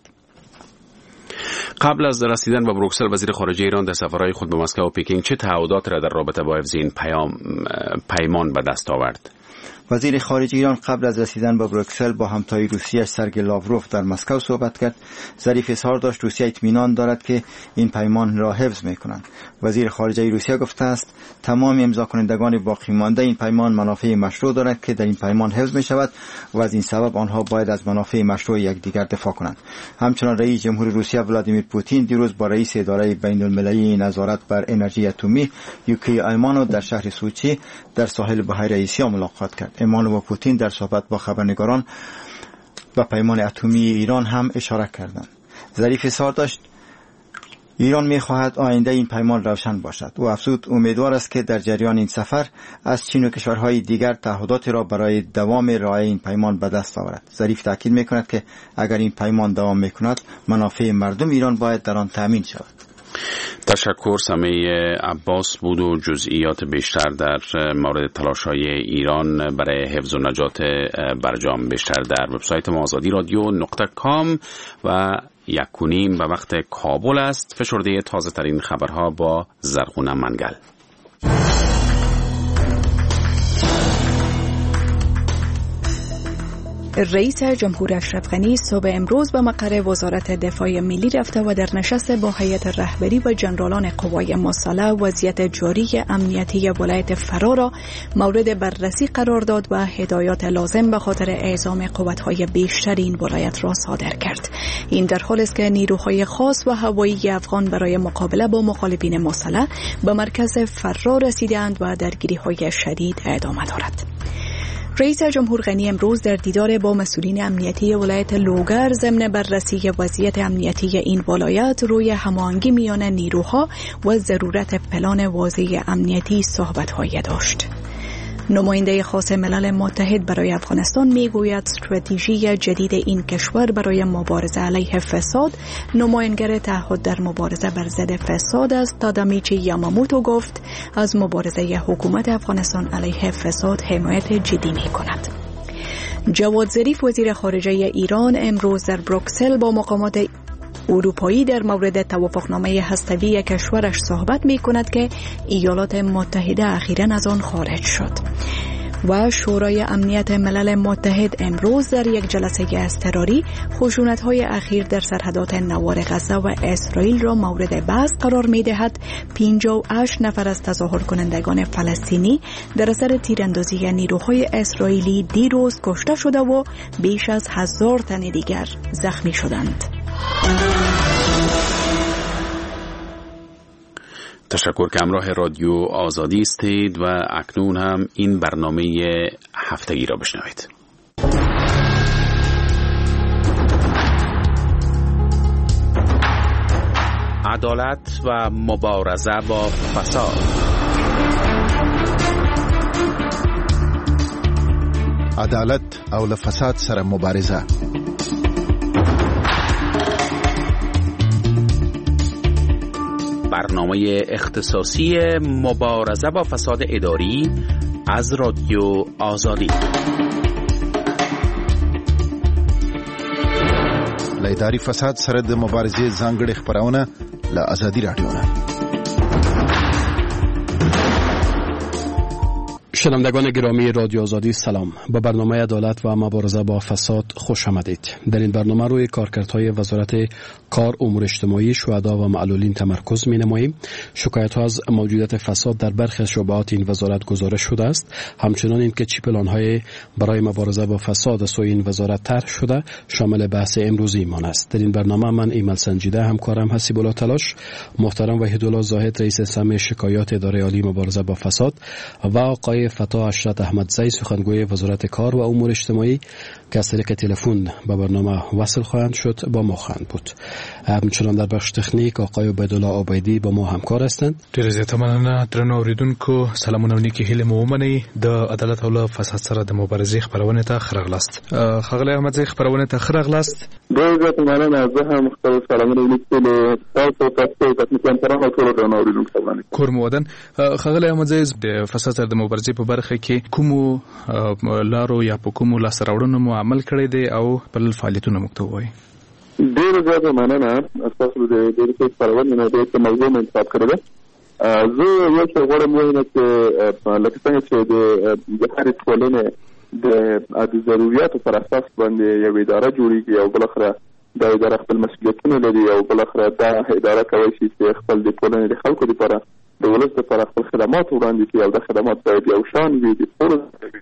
قبل از رسیدن به بروکسل، وزیر خارجه ایران در سفرهای خود به مسکو و پکینگ چه تعهدات را در رابطه با حفظ این پیام پیمان به دست آورد؟ وزیر خارجه ایران قبل از رسیدن به بروکسل با همتای روسیه سرگئی لاوروف در مسکو صحبت کرد. ظریف اظهار داشت روسیه اطمینان دارد که این پیمان را حفظ می‌کنند. وزیر خارجه روسیه گفته است تمام امضا کنندگان باقی مانده این پیمان منافع مشروع دارند که در این پیمان حفظ می‌شود و از این سبب آنها باید از منافع مشروع یکدیگر دفاع کنند. همچنین رئیس جمهوری روسیه ولادیمیر پوتین دیروز با رئیس اداره بین‌المللی نظارت بر انرژی اتمی یوکی ایمانو در شهر سوچی در ساحل بحیره آسیا ملاقات کرد. ایمانو و پوتین در صحبت با خبرنگاران و پیمان اتمی ایران هم اشاره کردند. ظریف اظهار داشت ایران می‌خواهد آینده این پیمان روشن باشد. او افزود امیدوار است که در جریان این سفر از چین و کشورهای دیگر تعهداتی را برای دوام رعایت این پیمان به دست آورد. ظریف تاکید می‌کند که اگر این پیمان دوام می‌کند منافع مردم ایران باید در آن تامین شود. تشکر. سمیع عباس بود و جزئیات بیشتر در مورد تلاش‌های ایران برای حفظ و نجات برجام بیشتر در وبسایت ما آزادی رادیو نقطه کام و یک و نیم به وقت کابل است. فشرده تازه ترین خبرها با زرغون منگل. رئیس جمهور اشرف غنی صبح امروز به مقر وزارت دفاع ملی رفته و در نشست با هیئت رهبری و جنرالان قوای مسلح وضعیت جاری امنیتی ولایت فرا را مورد بررسی قرار داد و هدایات لازم به خاطر اعزام قوت‌های بیشتر این ولایت را صادر کرد. این در حالی است که نیروهای خاص و هوایی افغان برای مقابله با مخالفین مسلح به مرکز فرا رسیدند و درگیری‌های شدید ادامه دارد. رئیس جمهور غنی امروز در دیدار با مسئولین امنیتی ولایت لوگر ضمن بررسی وضعیت امنیتی این ولایت روی هماهنگی میان نیروها و ضرورت پلان واضح امنیتی صحبت‌هایی داشت. نماینده خاص ملل متحد برای افغانستان میگوید استراتژی جدید این کشور برای مبارزه علیه فساد نماینگر تعهد در مبارزه بر ضد فساد است. تادامیچی یاماموتو گفت از مبارزه حکومت افغانستان علیه فساد حمایت جدی می کند. جواد ظریف وزیر خارجه ایران امروز در بروکسل با مقامات اروپایی در مورد توافقنامه هسته‌ای کشورش صحبت می کند که ایالات متحده اخیراً از آن خارج شد. و شورای امنیت ملل متحد امروز در یک جلسه اضطراری خشونت‌های اخیر در سرحدات نوار غزه و اسرائیل را مورد بحث قرار می‌دهد. پنجاه و هشت نفر از تظاهر کنندگان فلسطینی در اثر تیراندازی نیروهای اسرائیلی دیروز کشته شده و بیش از هزار تن دیگر زخمی شدند. تشکر که همراه رادیو آزادی استید و اکنون هم این برنامه هفتگی را بشنوید. عدالت و مبارزه با فساد. عدالت او له فساد سره مبارزه. برنامه اختصاصی مبارزه با فساد اداری از رادیو آزادی. له اداري فساد سره د مبارزې ځانګړې خبرونه له آزادي رادیو نه. شنوندگان گرامی رادیو آزادی سلام. با برنامه عدالت و مبارزه با فساد خوش آمدید. در این برنامه روی کارکردهای وزارت کار، امور اجتماعی، شهدا و معلولین تمرکز می‌نماییم. شکایت‌ها از موجودیت فساد در برخی از شعبات این وزارت گزارش شده است. همچنان اینکه چه پلان‌های برای مبارزه با فساد از سوی این وزارت طرح شده شامل بحث امروزی مان است. در این برنامه من ایمل سنجیده، همکارم حسیب الله تلاش، محترم وحیدالله زاهد رئیس سم شکایات اداره عالی مبارزه با فساد و آقای فتا اشرت احمدزی سخنگوی وزارت کار و امور اجتماعی که از طریق تلفن به برنامه وصل خواهند شد با ما خواهند بود. همچنان در بخش تکنیک آقای عبیدالله عبیدی با ما همکار هستند. ډیر زیاته مننه درنو اوریدونکو، سلامونه نیکی هیله مو ومنئ. د عدالت او فساد سره د مبارزې خبرونه ته خرغلاست. خغلی احمدزی خبرونه ته خرغلاست. ډیر زیاته مننه. زه هم خپل سلامونه لیکم تاسو ته تاسو ته ترانه ټول درنو اوریدونکو سلام. کور مودن خغلی احمدزی د فساد سره د مبارزې په برخه کې کومو لارو یا په کومو لاسراوړنو مو عمل کړی دی او بل فعالیتونه مکتوب وای. ډیر زیاته مننه. تاسو د دې په خبرونه نه د موضوع انتخاب کړی. زه یو څه غواړم ووایم چې لکه څنګه چې د هرې ټولنې د ضرورتو پر اساس باندې یو اداره جوړیږي او بل اخره دا اداره خپل مسؤلیتونه لري او بل اخره دا اداره کوي چې خپل د ټولنې د خلکو لپاره د ولس لپاره خپل خدمات وړاندې کړي او د خدمات باید یو شان وي د ټول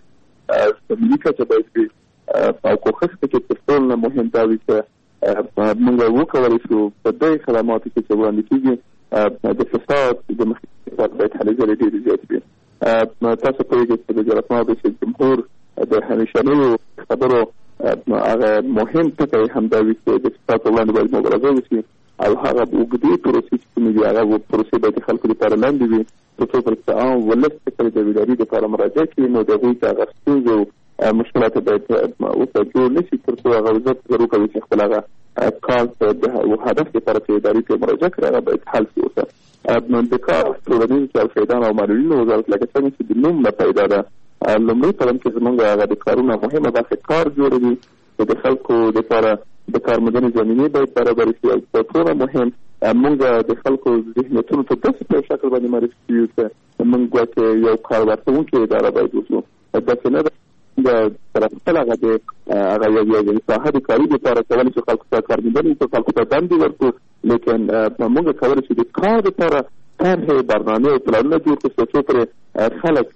ملي کچه باید وي او کوښښ وکړي چې ټول نه مهم دا وي چې موږ وکولی شو په دې خدماتو کې چې وړاندې کېږي د فساد د مخنیوي لپاره باید هلې ځلې ډېرې زیاتې وي. تاسو پوهېږئ چې د جلسمات رئیس جمهور د همیشنیو خبرو هغه مهم ټکی همدا وي چې د فساد په وړاندې باید مبارزه وشي او هغه اوږدې پروسې چې کومې دي هغه پروسې باید د خلکو لپاره لاندې وي تر څو پورې چې عام ولس ته د بیداري لپاره مراجعه کړي نو د هغوی ته هغه ستونزې او مشکلات باید ورته جوړ نه شي تر څو هغه وزارت ضرور کوي چې خپل هغه کار د هدف لپاره چې ادارې ته مراجعه کړي هغه باید حل شي ورته. د کار ټولنیز کارفیدان او معلولینو وزارت لکه څنګه چې د نوم نه پیدا ده لومړی قدم کې زموږ هغه د کارونه مهمه برخه کار جوړوي چې د خلکو لپاره د کارموندنې زمینې باید برابر شي او تر ټولو مهم موږ د خلکو ذهنیتونو ته داسې په شکل باندې معرفي کړو چې موږ ګواکې یو کار ورکوونکې اداره باید وشو. داسې نه ده سره خپل هغه د هغه یو ساحه د کاري لپاره کولی شو خلکو ته کارموندنې وکړو خلکو ته دندې ورکړو لیکن موږ کولی شو د کار لپاره طرحې برنامې او پلانونه جوړ کړو تر څو پورې خلک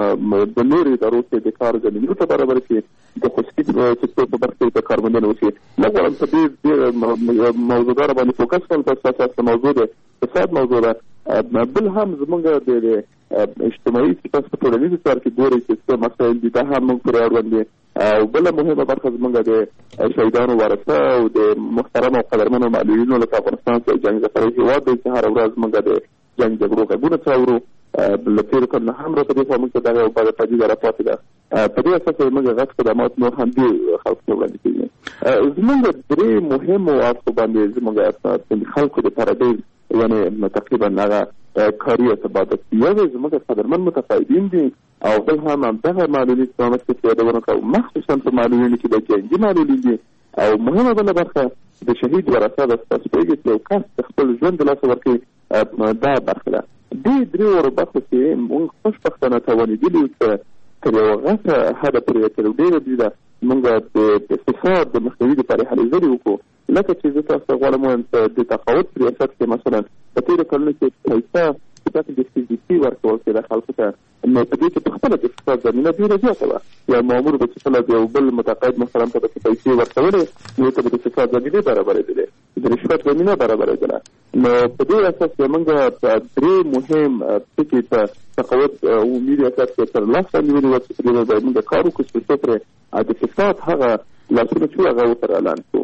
د نورو ادارو کې د کار زمینو ته برابر شي د خصوصي سکتور په برخه کې د کارموندنې وشي. نه غواړم په دې ډېر موضوعداره باندې فوکس کړم په اساس موضوع د فساد موضوع ده. بل هم زموږ د اجتماعي سکتور په ټولنیز کار کې ګورئ چې څه مسایل دي دا هم موږ پرې اړوند دي او بله مهمه برخه زموږ د شهیدانو ورثه او د محترمو او قدرمنو معلولینو لکه افغانستان چې جنګ زخري هېواد دی چې هره ورځ موږ د جنګ جګړو غږونه څاورو له تېرو کلونو هم راته دې خوا موږ ته دغه یو بده پدیده راپاتې ده. په دې اساس موږ غټ خدمات نور هم دې خلکو ته وړاندې کېږي. زموږ درې مهمو اړخو باندې زموږ خلکو دپاره ډېر یعنې تقریبا هغه کاري ارتباطات دي. یو زموږ قدرمن متقاعدین دي او بل هم همدغه معلولین په نامه کې یادونه کوو مخصوصا په معلولینو کې د جنګي معلولین دي او مهمه بله برخه د شهید ورثه ده. تاسو پوهېږئ چې یو کس خپل ژوند د لاسه ورکوي دا برخه ده. دې درېو برخو کې موږ خوشبختانه توانېدلي یو چې تر یوه غټه حده پورې تر ډېره ده موږ د فساد د مخنیوي دپاره هلې ځلې وکړو. لکه چې زه تاسو ته غواړم ووایم چې د تقاعد په ریاست کې مثلا په تېرو کلونو کې پیسه چې د سی جي پي ورکول کېده خلکو ته نو په دې کې په خپله د فساد زمینه ډېره زیاته وه. یو مامور به چې کله د یو بل متقاعد محترم ته به پیسې ورکولې نو ته به د فساد زمینې برابرېدلې د رشوت زمینه برابرېدله. نو په دې اساس زموږ درې مهم ټکي په تقاعد عمومي ریاست کې تر لاسه نیولي وه چې په دې باید موږ کار وکړو چې څو پورې د فساد هغه لاسونه چې هغه ورته اعلان کړو.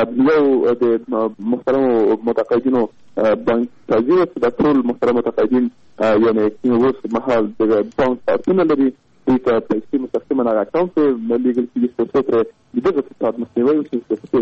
یو د محترمو متقاعدینو بانک تاجي چې د ټول محترم متقاعدین یعنې اوس مهال د بانک کارتونه لري دوی ته پیسې مستقیما هغه اکاونټ ته لیږل کېږي تر څو پورې د دغه فساد مخنیوی وشي.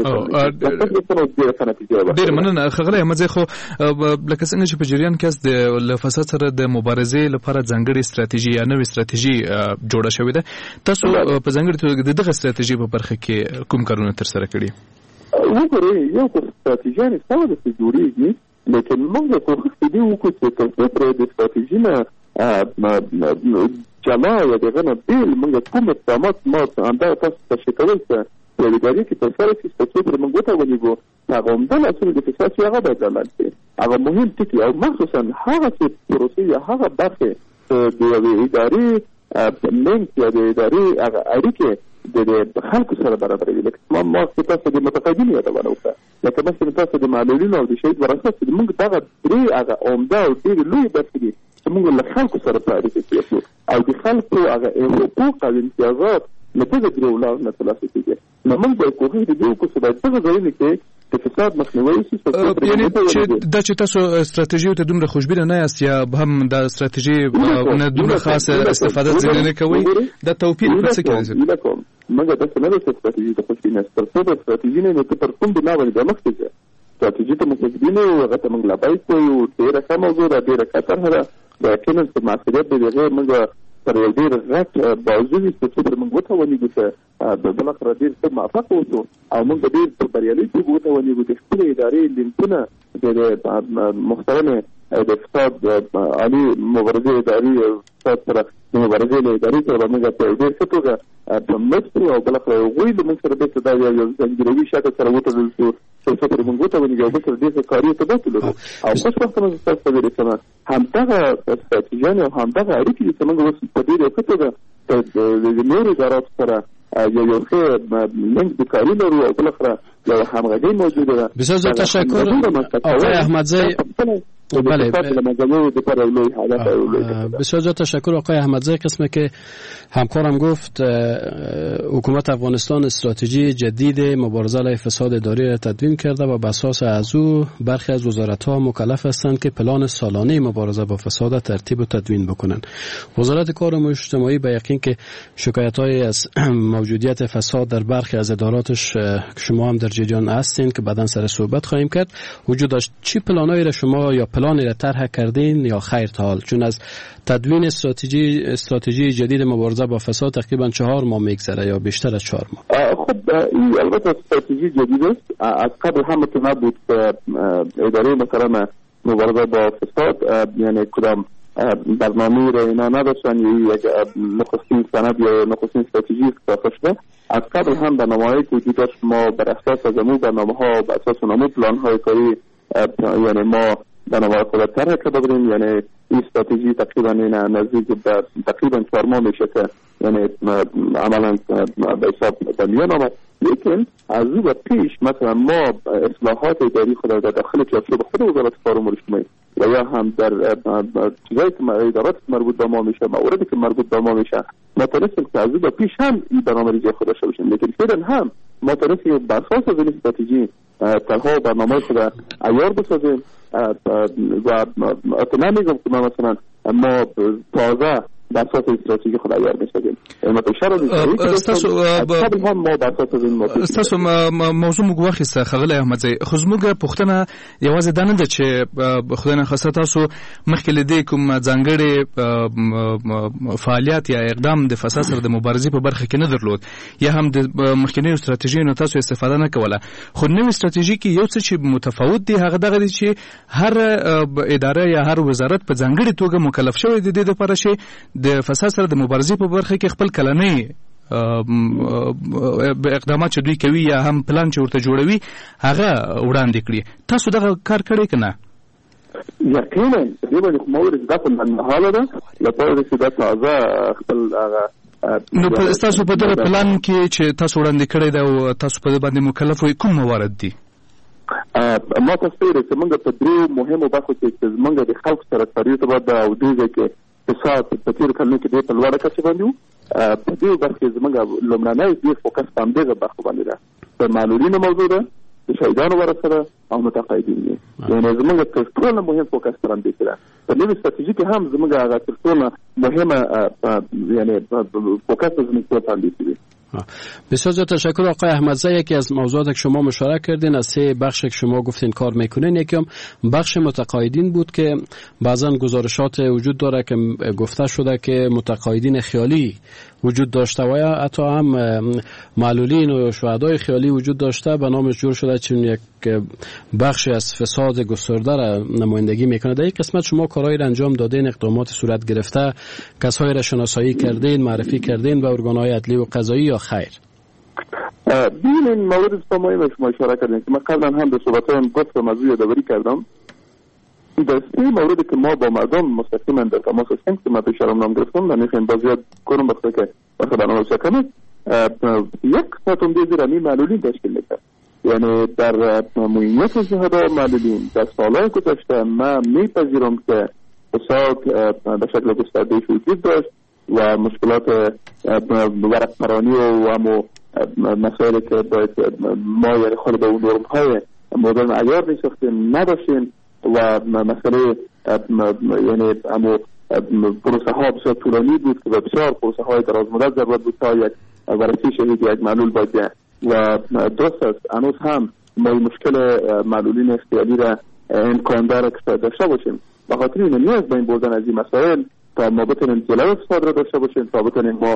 ډېره مننه ښاغلی احمدزی. خو لکه څنګه چې په جریان کې له فساد سره د مبارزې لپاره ځانګړې ستراتیژي یا نوې ستراتیژي جوړه شوې ده. تاسو په ځانګړې توګه د دغه ستراتیژي په برخه کې کوم کارونه ترسره کړي؟ وګورئ یو خو ستراتیژیانې سمه ده چې جوړېږي لیکن موږ کوښښ دې وکړو چې تر څو پورې د ستراتیژي نه جلا یا د هغه نه بېل موږ کوم اقدامات ما همدغه تاسو تشریح کوئ چې په یوې ادارې کې ترسره شي تر څو پورې موږ وتوانېږو هغه عمده لاسونه د فساد چې هغه باید اعلان شي. هغه مهم ټکي او مخصوصا هغه چې پروسې یا هغه برخې د یوې ادارې لینک یا د ادارې هغه اړیکې د خلکو سره برابروي. لکه ما تاسو د متقاعدینو یادونه وکړه لکه مثلا تاسو د معلولینو او د شهید ورثه چې موږ دغه درې هغه عمده او ډېرې لویې برخې دي چې موږ له خلکو سره په اړیکه کې یو او د خلکو هغه حقوق او امتیازات له دغه درېو لارو نه ترلاسه کېږي. نو موږ باید کوښښ د دې وکړو چې باید دغه ځایونو کې د فساد مخنیوی وشي. یعنې چې دا چې تاسو ستراتیژیو ته دومره خوشبینه نه یاست یا هم دا ستراتیژي نه دومره خاصه استفاده ځینې نه کوئ دا توپیر په څه کې دی؟ موږ داسې نه ده چې ستراتیژي ته خوشبینه یاست. تر څو د ستراتیژي نه نو ته پر کوم بنا باندې دا مخکې ځه ستراتیژي ته موږ خوشبینه یو هغه ته موږ لبیک وایو ډېره ښه موضوع ده ډېره ښه طرحه ده. یقینا چې معافیت د هغې موږ پر یو ډېر غټ بازو وي تر څو پورې موږ وتوانېږو چې بالاخره ډېر ښه موفق اوسو او موږ ډېر په بریالي توګه وتوانېږو د خپلې ادارې لینکونه د محترمې د فساد عالي مبارزې ادارې فساد سره مبارزه له ادارې سره باندې په ډېر ښه توګه په مستری او بالاخره غوی د موږ سره د څه دا یو ځانګړي شکل سره وټاکل شو چې څه پر موږ ته ونیږي او په دې کاري ته داخله او اوس وخت موږ تاسو ته ویل همدغه استراتیژي او همدغه اړیکې چې موږ اوس په دې ښه توګه د نورو ادارات سره یو یو ښه لنک د کاري لرو او بالاخره یو همغږي موجوده ده. بسیار زیات تشکر آقای احمدزی. بله بسیار زیاد تشکر آقای احمدزی. قسمه که همکارم گفت حکومت افغانستان استراتژی جدید مبارزه علیه فساد اداری را تدوین کرده و بر اساس از او برخی از وزارت‌ها مکلف هستند که پلان سالانه مبارزه با فساد ترتیب و تدوین بکنند. وزارت کار اجتماعی به یقین که شکایت‌های از موجودیت فساد در برخی از اداراتش شما هم در جریان هستین که بعداً سر صحبت خواهیم کرد وجود داشت. چی پلانایی را شما یا پلانی را طرح کردین یا خیر تا حال؟ چون از تدوین استراتژی استراتژی جدید مبارزه با فساد تقریبا چهار ماه میگذره یا بیشتر از چهار ماه. خب این البته استراتژی جدید است. از قبل هم تو نبود که اداره مثلا مبارزه با فساد یعنی کدام برنامه را اینا نداشتن یا یک نخستین سند یا نخستین استراتژی ساخته شده. از قبل هم برنامه‌ای که وجود داشت ما بر اساس از امو برنامه‌ها بر اساس امو پلان‌های کاری یعنی ما برنامه خود طرح کرده بودیم. یعنی این استراتژی تقریبا نزدیک به تقریبا چهار ماه میشه که یعنی عملا به حساب در میان آمد. لیکن از او به پیش مثلا ما اصلاحات اداری خود در داخل چارچوب خود وزارت کار و امور اجتماعی و یا هم در چیزایی که ادارات مربوط به ما میشه مواردی که مربوط به ما میشه ما تونستیم که از او به پیش هم این برنامه ریزی خود داشته باشیم. لیکن فعلا هم ما تونستیم بر اساس از این استراتژی طرح‌ها و برنامه خود عیار بسازیم و اطلاع میگم که ما مثلا ما تازه بر اساس استراتژی خود عیار می‌سازیم. ما اشاره می‌کنیم استاسو قبل هم ما بر اساس این استاسو موضوع موږ واخیسته خغل احمدزی. خو زموږ پوښتنه یوازې دا نه ده چې خدای نه خاصه تاسو مخکې لیدې کوم ځانګړي فعالیت یا اقدام د فساد سره د مبارزې په برخه کې نه درلود یا هم د مخکنی استراتیژي نه تاسو استفاده نه کوله. خو نوې استراتیژي کې یو څه چې متفاوت دی هغه دغه دی چې هر اداره یا هر وزارت په ځانګړي توګه مکلف شوی دی د لپاره چې د فساد سره د مبارزې په برخه کې خپل کلنۍ اقدامات چې دوی کوي یا هم پلان چې ورته جوړوي هغه وړاندې کړي. تاسو دغه کار کړی که نه؟ یقینا دې باندې کوم مورد دا په منحاله ده لپاره چې دا تازه خپل هغه نو په تاسو په دغه پلان کې چې تاسو وړاندې کړی دی او تاسو په دې باندې مکلف وئ کوم موارد دي؟ ما تاسو ته چې موږ په درې مهمو برخو کې چې موږ د خلکو سره ترتیب ده او دې کې فساد په تیر کلونو کې ډېر په لوړه کچه باندې وو. په دې برخه کې زموږ لومړنی ډېر فوکس په همدغه برخو باندې ده. د معلولینو موضوع ده، د شهیدانو ورسره او متقاعدین دي. یعنې زموږ تر ټولو مهم فوکس پر همدې کې ده. په نوې استراتیژي کې هم زموږ هغه تر ټولو مهمه یعنی فوکس زموږ پر همدې کې ده. بسیار زیاد تشکر آقای احمدزی. یکی از موضوعات که شما مشارکت کردین از سه بخش که شما گفتین کار میکنین، یکی هم بخش متقاعدین بود که بعضا گزارشات وجود داره که گفته شده که متقاعدین خیالی وجود داشته و یا حتی هم معلولین و شهدای خیالی وجود داشته، به نامش جور شده چون یک بخشی از فساد گسترده را نمایندگی میکنه. در این قسمت شما کارهایی را انجام دادین، اقدامات صورت گرفته، کسایی را شناسایی کردین، معرفی کردین به ارگانهای عدلی و قضایی یا خیر؟ بین این مورد اجتماعی به شما اشاره کردین که من قبلا هم به صحبتایم گفتم از روی یادآوری کردم. در سه موردی که ما با مردم مستقیما در تماس هستیم که من پیش نام گرفتم و نمیخوایم بازیاد کنم بخاطر که وقت برنامه شکنه. یک ساعتون دیزی رمی معلولین تشکیل میکنه. یعنی در معینیت شهدا معلولین در سالهای گذشته من میپذیرم که فساد به شکل گسترده‌ای وجود داشت و مشکلات ورق پرانی و همو مسائلی که باید ما یعنی خود به اون نرم‌های مدرن عیار می‌ساختیم نداشتیم و مسئله یعنی همو پروسه ها بسیار طولانی بود که بسیار پروسه های دراز مدت ضرورت بود تا یک ورسی شهید یک معلول باید و درست است. هنوز هم ما مشکل معلولین اختیاری را امکان داره که داشته باشیم. به خاطر این نیاز به این بردن از این مسائل تا ما بتونیم جلوی فساد را داشته باشیم، تا بتونیم ما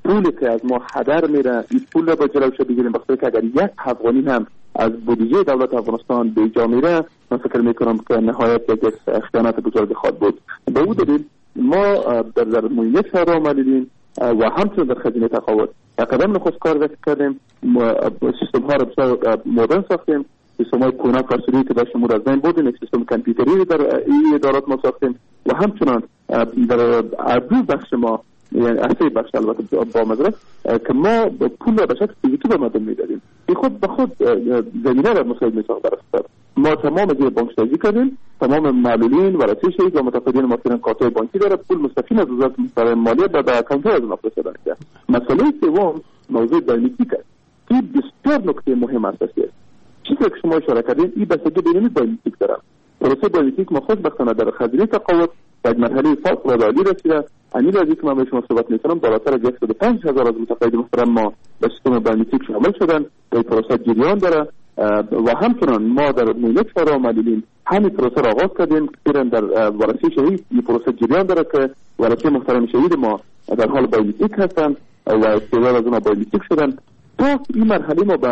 پولی که از ما هدر میره این پول را با جلوش بگیریم، بخاطر که اگر یک افغانی هم از بودجه دولت افغانستان به جا میره، من فکر میکنم که نهایت یک خیانت بزرگ خواهد بود. به او دلیل ما در در موینه شهر آمدیم و همچنین در خزینه تقاوت قدم نخست کار کردیم، سیستم ها را بسیار مدرن ساختیم، سیستم های کونا فرسوری که داشتیم از بین بردیم، یک سیستم کامپیوتری در این ادارات ما ساختیم و همچنان در دو بخش ما، یعنی اصلی بخش البته با مدرس که ما پول را به شکل فیزیکی به مردم میدادیم، این خود به خود زمینه را مساعد میساخت در اقتصاد. ما تمام زیر بانکسازی کردیم، تمام معلولین و رئیس شهید و متقاعدین ما که کارتای بانکی داره پول مستقیم از وزارت مالیه به اکانت از اونها فرستاده میشه. مسئله سوم موضوع بایومتریک است که بسیار نکته مهم است. چیزی که شما اشاره کردین این بستگی به اینمی بایومتریک داره. پروسه بایومتریک ما خوشبختانه در خزینه تقاوت در مرحله فوق‌العاده عالی رسیده. همین از اینکه من به شما صحبت می‌کنم بالاتر از صد و پنج هزار از متقاعدین محترم ما به سیستم بایومتریک شامل شدن. این پروسه جریان داره و همچنان ما در مونیک شهر آمدیم همین پروسه را آغاز کردیم که در ورثه شهید این پروسه جریان داره که ورثه محترم شهید ما در حال بایومتریک هستن و استعداد از اونها بایومتریک شدن. تا این مرحله ما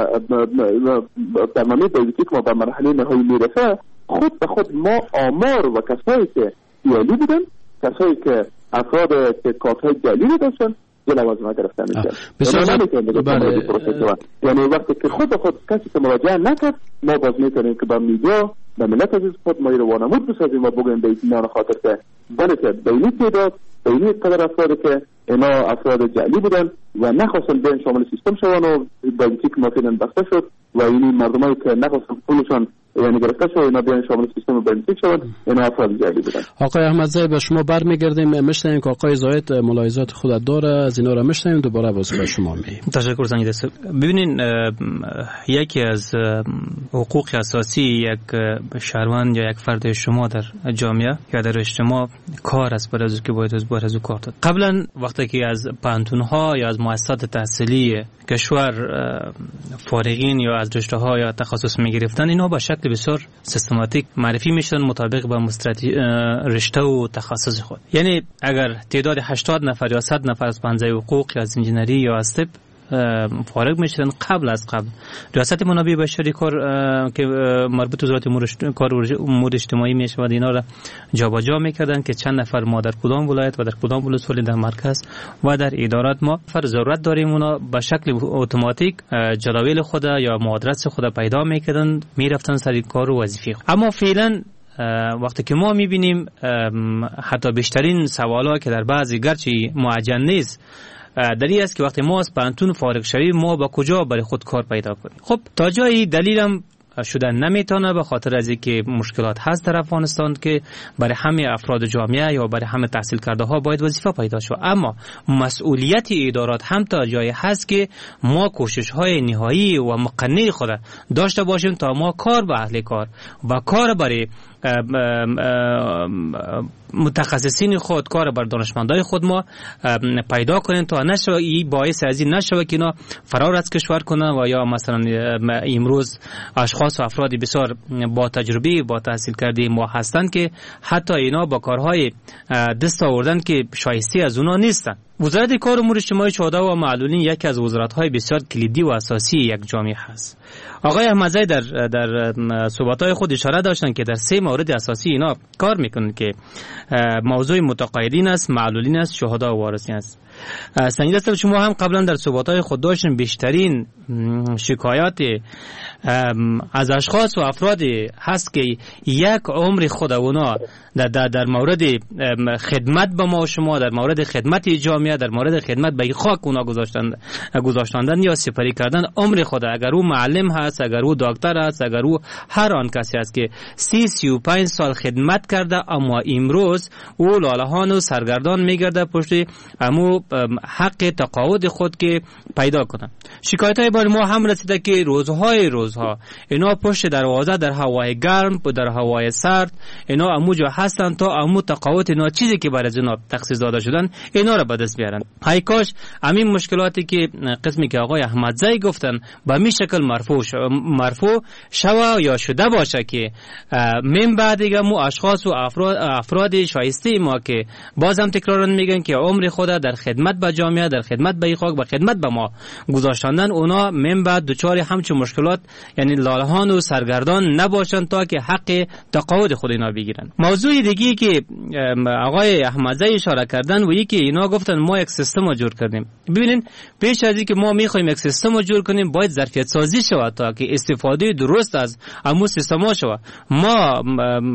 برنامه بایومتریک ما به مرحله نهایی میرسه، خود به خود ما آمار و کسایی که ایالی بودن، کسایی که افراد که کارت‌های جعلی داشتن جلو از ما گرفته میشه. بله. یعنی وقتی که خود به خود کسی که مراجعه نکرد، ما باز میتونیم که با میدیا و ملت عزیز خود ما رو وانمود بسازیم و بگویم به اطمینان خاطر که بلکه بینی تعداد بینی قدر افرادی که اینا افراد جعلی بودن و نخواستن بین شامل سیستم شوند و بانکیک ما فعلا بسته شد و اینی مردمایی که نخواستن پولشان یعنی گرفته شد اینا بیان شامل سیستم بانکیک شوند، اینا افراد جعلی بودن. آقای احمدزی به شما برمیگردیم، میشنیم که آقای زاید ملاحظات خود داره، از اینا را میشنیم دوباره باز به شما می. تشکر زنگ دست. ببینین یکی از حقوق اساسی یک شهروند یا یک فرد شما در جامعه یا در اجتماع کار است، برای که باید از بار از کار داد. قبلا وقتی که از پانتون‌ها یا از مؤسسات تحصیلی کشور فارغین یا از رشته‌ها یا تخصص می‌گرفتن، اینا با شکل بسیار سیستماتیک معرفی میشن مطابق با رشته و تخصص خود. یعنی اگر تعداد هشتاد نفر یا صد نفر از پنجه حقوق یا از انجینری یا از طب فارغ میشدن، قبل از قبل ریاست منابع بشری کار که مربوط به وزارت کار امور اجتماعی میشه و اینا را جابجا میکردن که چند نفر ما در کدام ولایت و در کدام ولسوالی در مرکز و در ادارات ما فر ضرورت داریم اونا به شکل اتوماتیک جداول خود یا مدرس خود پیدا میکردن، میرفتن سر کار و وظیفه. اما فعلا وقتی که ما میبینیم حتی بیشترین سوالا که در بعضی گرچه معجن نیست دلیل است که وقتی ما از پانتون فارغ شویم ما با کجا برای خود کار پیدا کنیم. خب تا جایی دلیلم شدن نمیتونه به خاطر از اینکه مشکلات هست در افغانستان که برای همه افراد جامعه یا برای همه تحصیل کرده ها باید وظیفه پیدا شود، اما مسئولیت ادارات هم تا جایی هست که ما کوشش های نهایی و مقنع خود داشته باشیم تا ما کار به اهل کار و کار برای متخصصین خود، کار بر دانشمندای خود ما پیدا کنیم تا نشود این باعث از این نشود که اینا فرار از کشور کنن و یا مثلا امروز اشخاص و افرادی بسیار با تجربه با تحصیل کرده ما هستند که حتی اینا با کارهای دست آوردن که شایسته از اونا نیستن. وزارت کار امور اجتماعی چهارده و معلولین یکی از وزارت‌های بسیار کلیدی و اساسی یک جامعه هست. آقای احمدزی در در صحبت‌های خود اشاره داشتن که در سه مورد اساسی اینا کار میکنن که موضوع متقاعدین است، معلولین است، شهدا و وارثین است. سنجید است شما هم قبلا در صحبت‌های خود داشتن بیشترین شکایات از اشخاص و افرادی هست که یک عمر خود اونا در, در, در مورد خدمت به ما و شما، در مورد خدمت جامعه، در مورد خدمت به خاک اونا گذاشتند گذاشتندن یا سپری کردن عمر خود. اگر او معلم هست، اگر او دکتر هست، اگر او هر آن کسی است که سی سی و پنج سال خدمت کرده اما امروز او لالهان و سرگردان میگرده پشت امو حق تقاعد خود که پیدا کنه. شکایت های بار ما هم رسیده که روزهای روزها اینا پشت دروازه در هوای گرم و در هوای سرد اینا اموجا هستن تا امو تقاعد اینا چیزی که برای جناب تخصیص داده شدن اینا را به دست بیارن. های کاش همین مشکلاتی که قسمی که آقای احمدزی گفتن به می شکل مرفوع شو مرفوع شوا یا شده باشه که من بعد دیگه مو اشخاص و افراد افراد شایسته ما که بازم تکرارن میگن که عمر خود در خدمت خدمت به جامعه، در خدمت به خاک، به خدمت به ما گذاشتندن، اونا من بعد دچار همچون مشکلات یعنی لالهان و سرگردان نباشن تا که حق تقاعد خود اینا بگیرن. موضوع دیگه که آقای احمدزی اشاره کردن و یکی اینا گفتن ما یک سیستم رو جور کردیم. ببینین پیش از اینکه ما میخوایم یک سیستم رو جور کنیم باید ظرفیت سازی شود تا که استفاده درست از همون سیستم ها شود. ما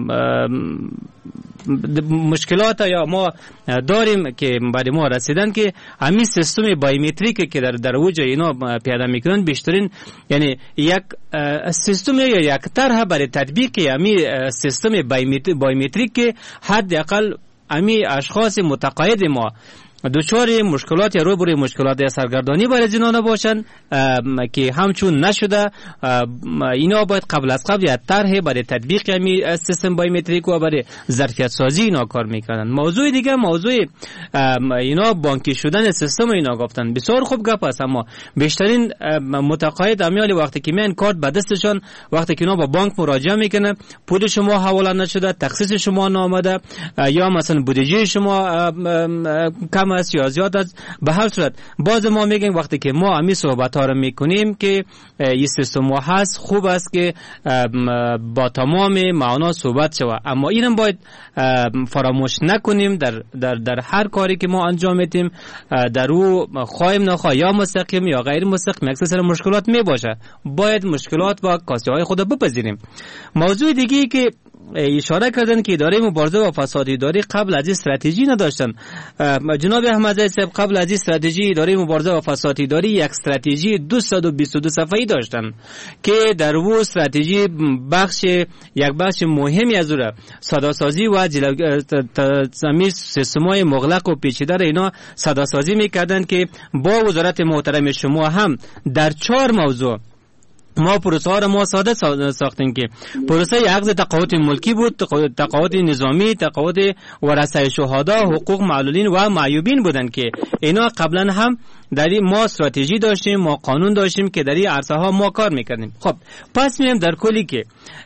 مشکلات یا ما داریم که برای ما رسیدن که همین سیستم بایومتریک که در در وجه اینا پیاده میکنن بیشترین یعنی یک سیستم یا یک طرح برای تطبیق همین سیستم بایومتریک که حداقل همین اشخاص متقاعد ما دچار مشکلات یا روبروی مشکلات یا سرگردانی برای زنانه باشن که همچون نشده، اینا باید قبل از قبل یا طرح برای تطبیق همین سیستم بایومتریک و برای ظرفیت سازی اینا کار میکنن. موضوع دیگه موضوع اینا بانکی شدن سیستم اینا گفتن بسیار خوب گپ است، اما بیشترین متقاعد امیال وقتی که میان کارت به دستشان وقتی که اینا با بانک مراجعه میکنه پول شما حواله نشده، تخصیص شما نامده یا مثلا بودجه شما کم است یا زیاد است، به هر صورت باز ما میگیم وقتی که ما همین صحبت ها رو میکنیم که این سیستم هست خوب است که با تمام معنا صحبت شود، اما اینم باید فراموش نکنیم در در در هر کاری که ما انجام میدیم در او خواهیم نخواه یا مستقیم یا غیر مستقیم اکثر مشکلات میباشه، باید مشکلات با کاسه های خود بپذیریم. موضوع دیگه که اشاره کردن که اداره مبارزه با فساد اداری قبل از این استراتژی نداشتن. جناب احمدزی صاحب قبل از این استراتژی اداره مبارزه با فساد اداری یک استراتژی دویست و بیست و دو صفحه‌ای داشتن که در او استراتژی بخش یک بخش مهمی از اون ساده‌سازی و تمیز سیستم‌های مغلق و پیچیده اینا ساده‌سازی می‌کردن که با وزارت محترم شما هم در چهار موضوع ما پروسه ها را ما ساده ساختیم که پروسه عقد تقاعد ملکی بود، تقاعد نظامی، تقاعد ورثه شهدا، حقوق معلولین و معیوبین بودن که اینا قبلا هم در این ما استراتژی داشتیم، ما قانون داشتیم که در این عرصه ها ما کار میکردیم. خب پس میگم در کلی که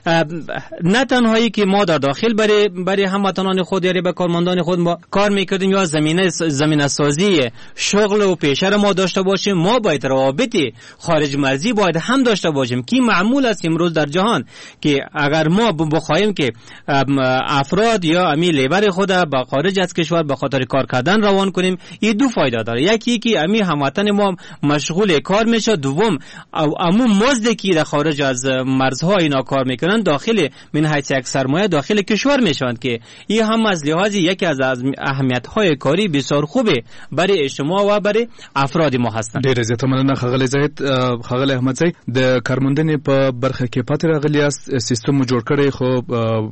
نه تنهایی که ما در داخل برای برای هموطنان خود یا به کارمندان خود ما کار میکردیم یا زمینه زمینه سازی شغل و پیشه را ما داشته باشیم، ما باید روابط خارج مرزی باید هم داشته باشیم که معمول است امروز در جهان که اگر ما بخوایم که افراد یا امی لیبر خود به خارج از کشور به خاطر کار کردن روان کنیم، این دو فایده داره. یکی که امی هموطن ما مشغول کار میشه، دوم امو مزد که در خارج از مرزها اینا کار میکنن داخل من حیث یک سرمایه داخل کشور میشوند که این هم از لحاظ یکی از اهمیت های کاری بسیار خوبه برای اجتماع و برای افراد ما هستند. ډیر زیات مننه خغل زید خغل احمدزی د کارمندنې په برخه کې پاتې راغلی است سیستم جوړ کړی خو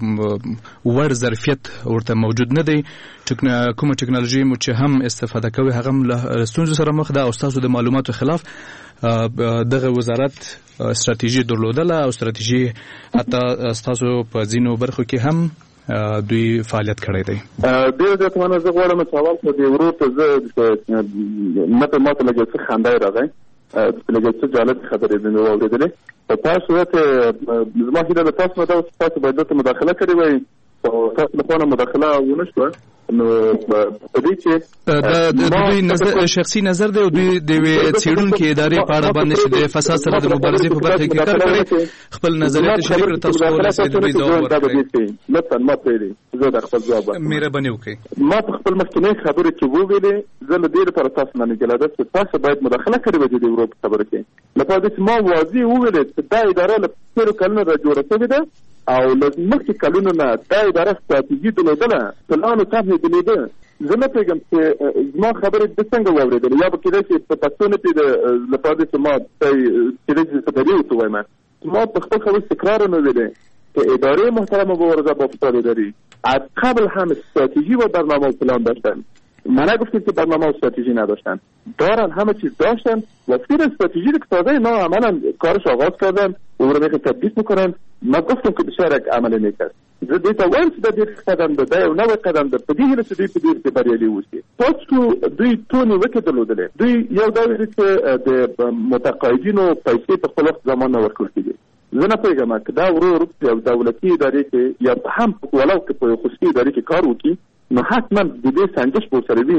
ور ظرفیت ورته موجود نه دی، کومه ټکنالوژي مو چې هم استفاده کوي هغه له ستونزو سره مخ ده او تاسو د معلوماتو خلاف دغه وزارت استراتیژي درلودله او استراتیژي حتی تاسو په ځینو برخو کې هم دوی فعالیت کړی دی. ډېر زیات مننه. زه غواړم سوال خو دې ورور ته زه مته ماته لږ څه خندا راغی لږ څه جالب خبرې مې واورېدلې په تاسو ته زما هیله ده تاسو دا تاسو باید دلته مداخله کړې وای او تاسو له خوا مداخله ونه شوه نو په دې چې د دوی نظر شخصي نظر دی او دوی د څېړونکو ادارې په اړه باندې چې د فساد سره د مبارزې په برخه کې کار کوي خپل نظریات شریک کړئ تاسو ولې د دوی ځواب ورکړئ. لطفا ما پېری زه د خپل ځواب مهرباني وکړئ. ما په خپل مخکنی خبرې کې وویلې زه له دې لپاره تاسو نه نګلا ده چې تاسو باید مداخله کړئ د اروپا خبره کې لپاره چې ما واضح وویلې چې دا اداره له څېړو کلونو را جوړه شوې ده او له مخکې کلونو نه دا اداره استراتیژي درلودله پلان او طرحې درلوده. زه نه پوهېږم چې زما خبرې د څنګه واورېدلې یا به کېدای شي په پښتو نه پوهېده لپاره چې ما کېدای شي څه بدې ورته ووایم. ما په خپل خبر تکرار نه ویلې که اداره محترم مبارزه با فساد اداری از قبل هم استراتژی و برنامه و پلان داشتن. من نگفتیم که برنامه و استراتژی نداشتن، دارن، همه چیز داشتن و فیر استراتژی که تازه اینا عملا کارش آغاز کردن و رو میخواه تدبیس میکنن. من گفتم که بسیار یک عملی میکرد زه دیتا وایم چې دا ډېر قدم ده دا یو نوی قدم ده په دې هیله چې دوی په دې کې بریالي اوسي. تاسو دوی څو نیوکې درلودلې دوی یو دا ویلي چې د متقاعدینو پیسې په خپل وخت زمان نه ورکول کېږي. زه نه پوهېږم که دا ورور یو دولتي ادارې کې یا هم ولو که په یو خصوصي ادارې کې کار وکړي نو حتما د دې سنجش به ورسره وي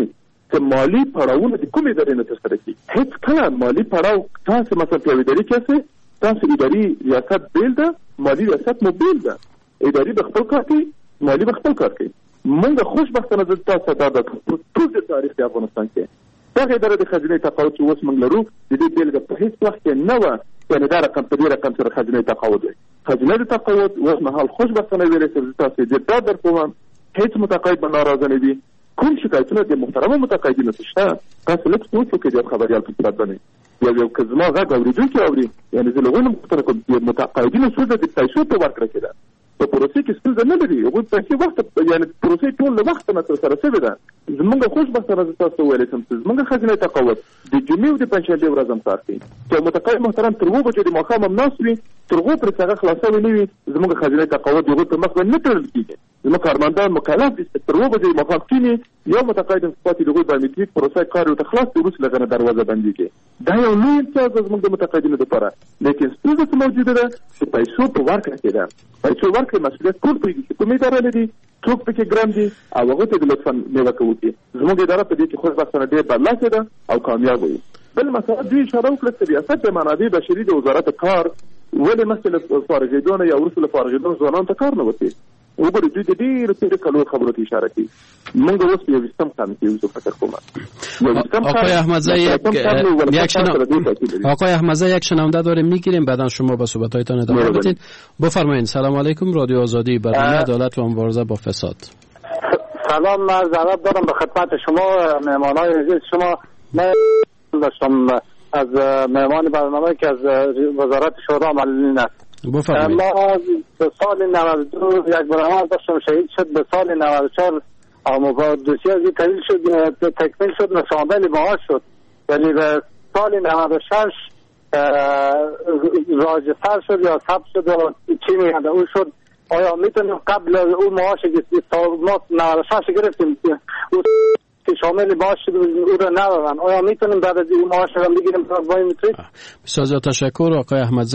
چې مالی پړاوونه د کومې ادارې نه ترسره کیږي. هیڅ کله مالی پړاو تاسو مثلا په یوه ادارې کې یاست، تاسو اداري ریاست بیل ده، مالی ریاست مو بیل ده. اداري به خپل کار کوي، مالی به خپل کار کوي. موږ خوشبختانه د تاسو دا د ټول تاریخ د افغانستان کې دغه اداره د خزینه تقاعد چې اوس موږ لرو د دې بیلګه په هیڅ وخت کې نه وه، یعنې دا رقم په دې رقم سره خزینه تقاعد وي. خزینه تقاعد اوس مهال خوشبختانه ویلی چې تاسو دې دا در کوم هیڅ متقاعد به ناراضه نه وي. کوم شکایتونه د محترمو متقاعدینو څخه شته، تاسو لږ سوچ وکړئ د خبریال په صورت باندې یو یو که زما غږ اورېدونکي اوري، یعنې زه له هغوی نه پوښتنه کوم د متقاعدینو ستونزه د پیسو په ورکړه کې ده. په پروسې کې ستونزه نه لري، هغوی پیسې وخت یعنې پروسې ټول له وخته نه ترسره شوې ده. زموږ خوشبختانه زه تاسو ته ویلی شم چې زموږ خزینه تقاعد د جمعې او د پنجشنبې ورځ هم کار کوي. چې یو متقاعد محترم تر اووه بجو د ماښام هم ناست وي، تر هغو پورې چې هغه خلاص شوی نه وي، زموږ خزینه تقاعد د هغوی پر مخ باندې نه تړل کېږي. زموږ کارمندان مکلف دي چې تر اووه بجې د ماښام کښېني، یو متقاعد هم پاتې د هغوی بایومټریک پروسه کار ورته خلاص کړي، وروسته له هغه نه دروازه بندېږي. دا یو لوی امتیاز ده زموږ د متقاعدینو دپاره. لیکن ستونزه څه موجوده ده چې پیسو په ورکړه کې ده. پیسو ورکړې مسؤلیت ټول پرېږدي چې کومې اداره لري، څوک پکې ګرم دي او هغوی ته د لطفا نیوکه وکړي. زموږ اداره په دې کې خوشبختانه ډېر برلاسې ده او کامیابه وي. بل مسله دوی اشاره وکړه چې ریاست د منابع بشري د وزارت کار ولې مخکې له فارغېدو نه یا وروسته له فارغېدو ځوانانو ته کار نه ورکوي. وګورئ دوی د ډېرو تېرو کلو خبرو ته اشاره کوي. موږ اوس په یویشتم قرن کې یو فکر کوم. آقای احمدزی یک یک آقای احمدزی یک شنونده داریم میگیریم، بعدا شما با صحبت‌هایتان ادامه بدین. بفرمایید. سلام علیکم، رادیو آزادی، برنامه عدالت و مبارزه با فساد. سلام، من ضرب دارم به خدمت شما مهمانان عزیز شما. من داشتم از مهمان برنامه که از وزارت شورا معلولین است. بفرمایید. ما سال نود و دو یک برنامه داشتم، شهید شد. به سال نود و چهار دوسیه از تحویل شد، تکمیل شد و شامل معاش شد. یعنی به سال نود و شش راجستر شد یا ثبت شد و چی میگن اون شد. آیا میتونیم قبل اون معاش که ما نود و شش گرفتیم که شامل معاش شد او رو ندادن، آیا میتونیم بعد از این معاش رو بگیریم با میتونیم؟ بسیار تشکر. آقای احمدزی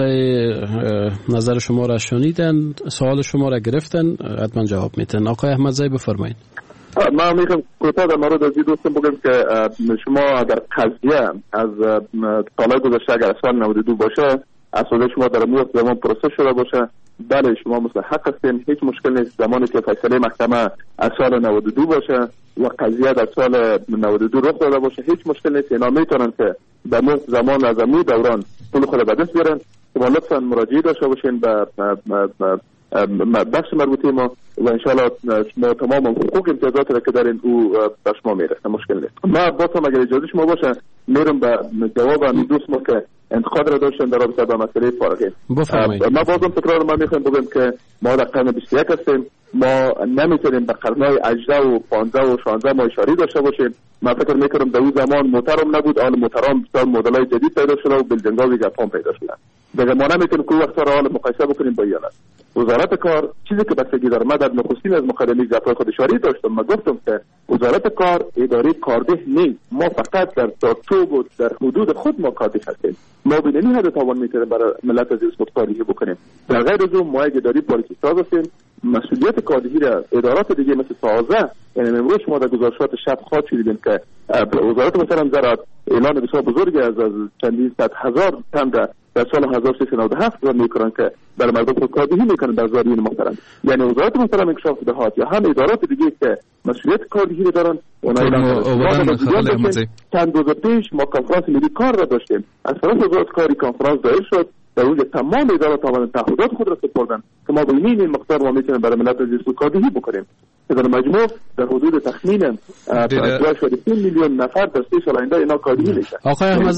نظر شما را شنیدن، سوال شما را گرفتن، حتما جواب میتن. آقای احمدزی بفرمایید. ما میخوام کوتاه در مورد از این دوستم بگم که شما در قضیه از سال گذشته اگر سال نود و دو باشه، اساسا شما در مورد زمان پروسه شده باشه، بله شما مستحق هستین، هیچ مشکل نیست. زمانی که فیصله محکمه از سال نود و دو باشه و قضیه در سال نود و دو رخ داده باشه، هیچ مشکل نیست. اینا میتونن که در مورد زمان از امو دوران پول خود به دست بیارن. شما لطفا مراجعه داشته باشین به بخش مربوطه ما و انشاءالله ما تمام حقوق امتیازات را که دارین او به شما میرسه، مشکل نیست. ما بازم اگر اجازه شما باشه میرم به جواب همین دوست ما که انتقاد را داشتن در رابطه با مسئله فارغی. ما بازم تکرار ما میخوایم بگم که ما در قرن بیست و یک هستیم، ما نمیتونیم به قرنهای هجده و پانزده و شانزده ما اشاری داشته باشیم. من فکر میکنم در اون زمان موترم نبود، آن موترام بسیار مدلای جدید پیدا شده و بلجنگاوی ژاپن پیدا شده. دیگه ما نمیتونیم که وقت را حال مقایسه بکنیم با ایالت. وزارت کار چیزی که بستگی داره، من در نخستین از مقدمه جلسه خود اشاره داشتم، من گفتم که وزارت کار اداره کارده نیست، ما فقط در چارچوب و در حدود خود ما کارده هستیم. ما به این حد توان میتونیم برای ملت از اسمتکاری بکنیم. در غیر از اون ما یک اداره پالیسی ساز هستیم. مسئولیت کاردهی را ادارات دیگه مثل سازه، یعنی امروز شما در گزارشات شب خواهد شدید که وزارت مثلا زراعت اعلان بسیار بزرگی از از چندین صد هزار تن در سال هزار و سیصد و نود و هفت میکنن که در مردم کاردهی میکنن در زارین محترم. یعنی وزارت محترم انکشاف دهات یا هم ادارات دیگه که مسئولیت کاردهی را دارن اونا اعلان چند روز پیش ما کنفرانس ملی کار را داشتیم. از طرف وزارت کاری کنفرانس دایر شد، در اونجا تمام ادارات توان تعهدات خود را سپردن که ما به این مقدار ما میتونیم برای ملت عزیز کاردهی بکنیم. در مجموع در حدود تخمین دو میلیون نفر در سه سال آینده اینا کاردهی میشن. آقای احمدزی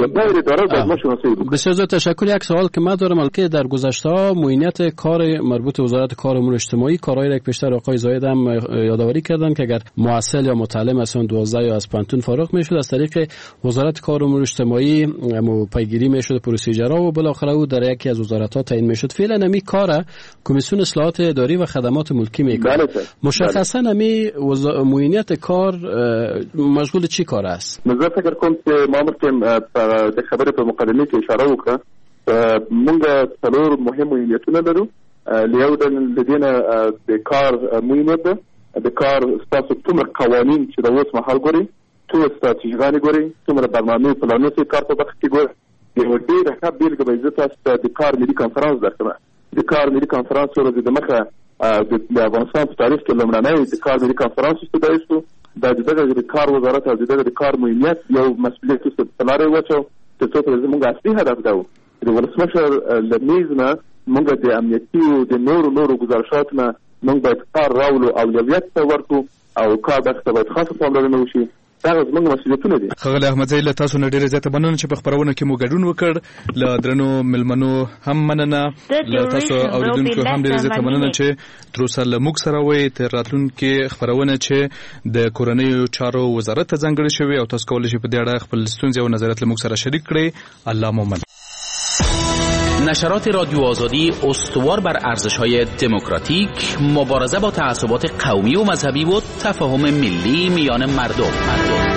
بسیار تشکر. یک سوال که من دارم که در گذشته ها معینیت کار مربوط به وزارت کار و امور اجتماعی، کارهایی را که پیشتر آقای زاید هم یادآوری کردن که اگر معسل یا متعلم اصلا دوازده یا از پانتون فارغ میشد، از طریق وزارت کار و امور اجتماعی مو پیگیری میشد پروسیجرها و بالاخره او در یکی از وزارت‌ها تعیین میشد. فعلا نمی کار کمیسیون اصلاحات اداری و خدمات ملکی میکنه. مشخصا نمی وز... معینیت کار مشغول چی کار است؟ نظر فکر کنم که ما ممکن در خبر په مقدمه کې اشاره وکړه. موږ څلور مهم معینیتونه لرو. لیو د دینه د کار معینیت ده، د کار ستاسو څومره قوانین چې د اوس مهال ګوري تو استراتیژیګانې ګوري، څومره برنامې پلانونه چې کار په وخت کې ګوري. یو ډېره ښه بېلګه به زه تاسو ته د کار ملي کنفرانس درکړم. د کار ملي کنفرانس څو ورځې دمخه د افغانستان په تاریخ کې لومړنی د کار ملي کنفرانس استدعای شو. دا د دغه د کار وزارت او د دغه د کار مهمیت یو مسؤلیت څه په لاره واچو چې څو ته زموږ اصلي هدف دا و د ولسمشر له میز نه موږ د امنیتي او د نورو نورو ګزارشاتو نه موږ باید کار راولو او اولویت ته ورکړو او کار دغه باید خاصه پاملرنه وشي. دا زموږ مسؤلیتونه دي. ښاغلی احمدزی له تاسو نه ډېره زیاته مننه چې په خپرونه کې مو ګډون وکړ. له درنو مېلمنو هم مننه، له تاسو اورېدونکو هم ډېره زیاته مننه چې تر اوسه له موږ سره وئ. تر راتلونکې خپرونه چې د کورنیو چارو وزارت ته ځانګړې شوې او تاسو کولی شئ په دې اړه خپل ستونزې او نظریات له موږ سره شریک کړئ. الله مو مننه. نشرات رادیو آزادی استوار بر ارزش‌های دموکراتیک، مبارزه با تعصبات قومی و مذهبی و تفاهم ملی میان مردم. مردم.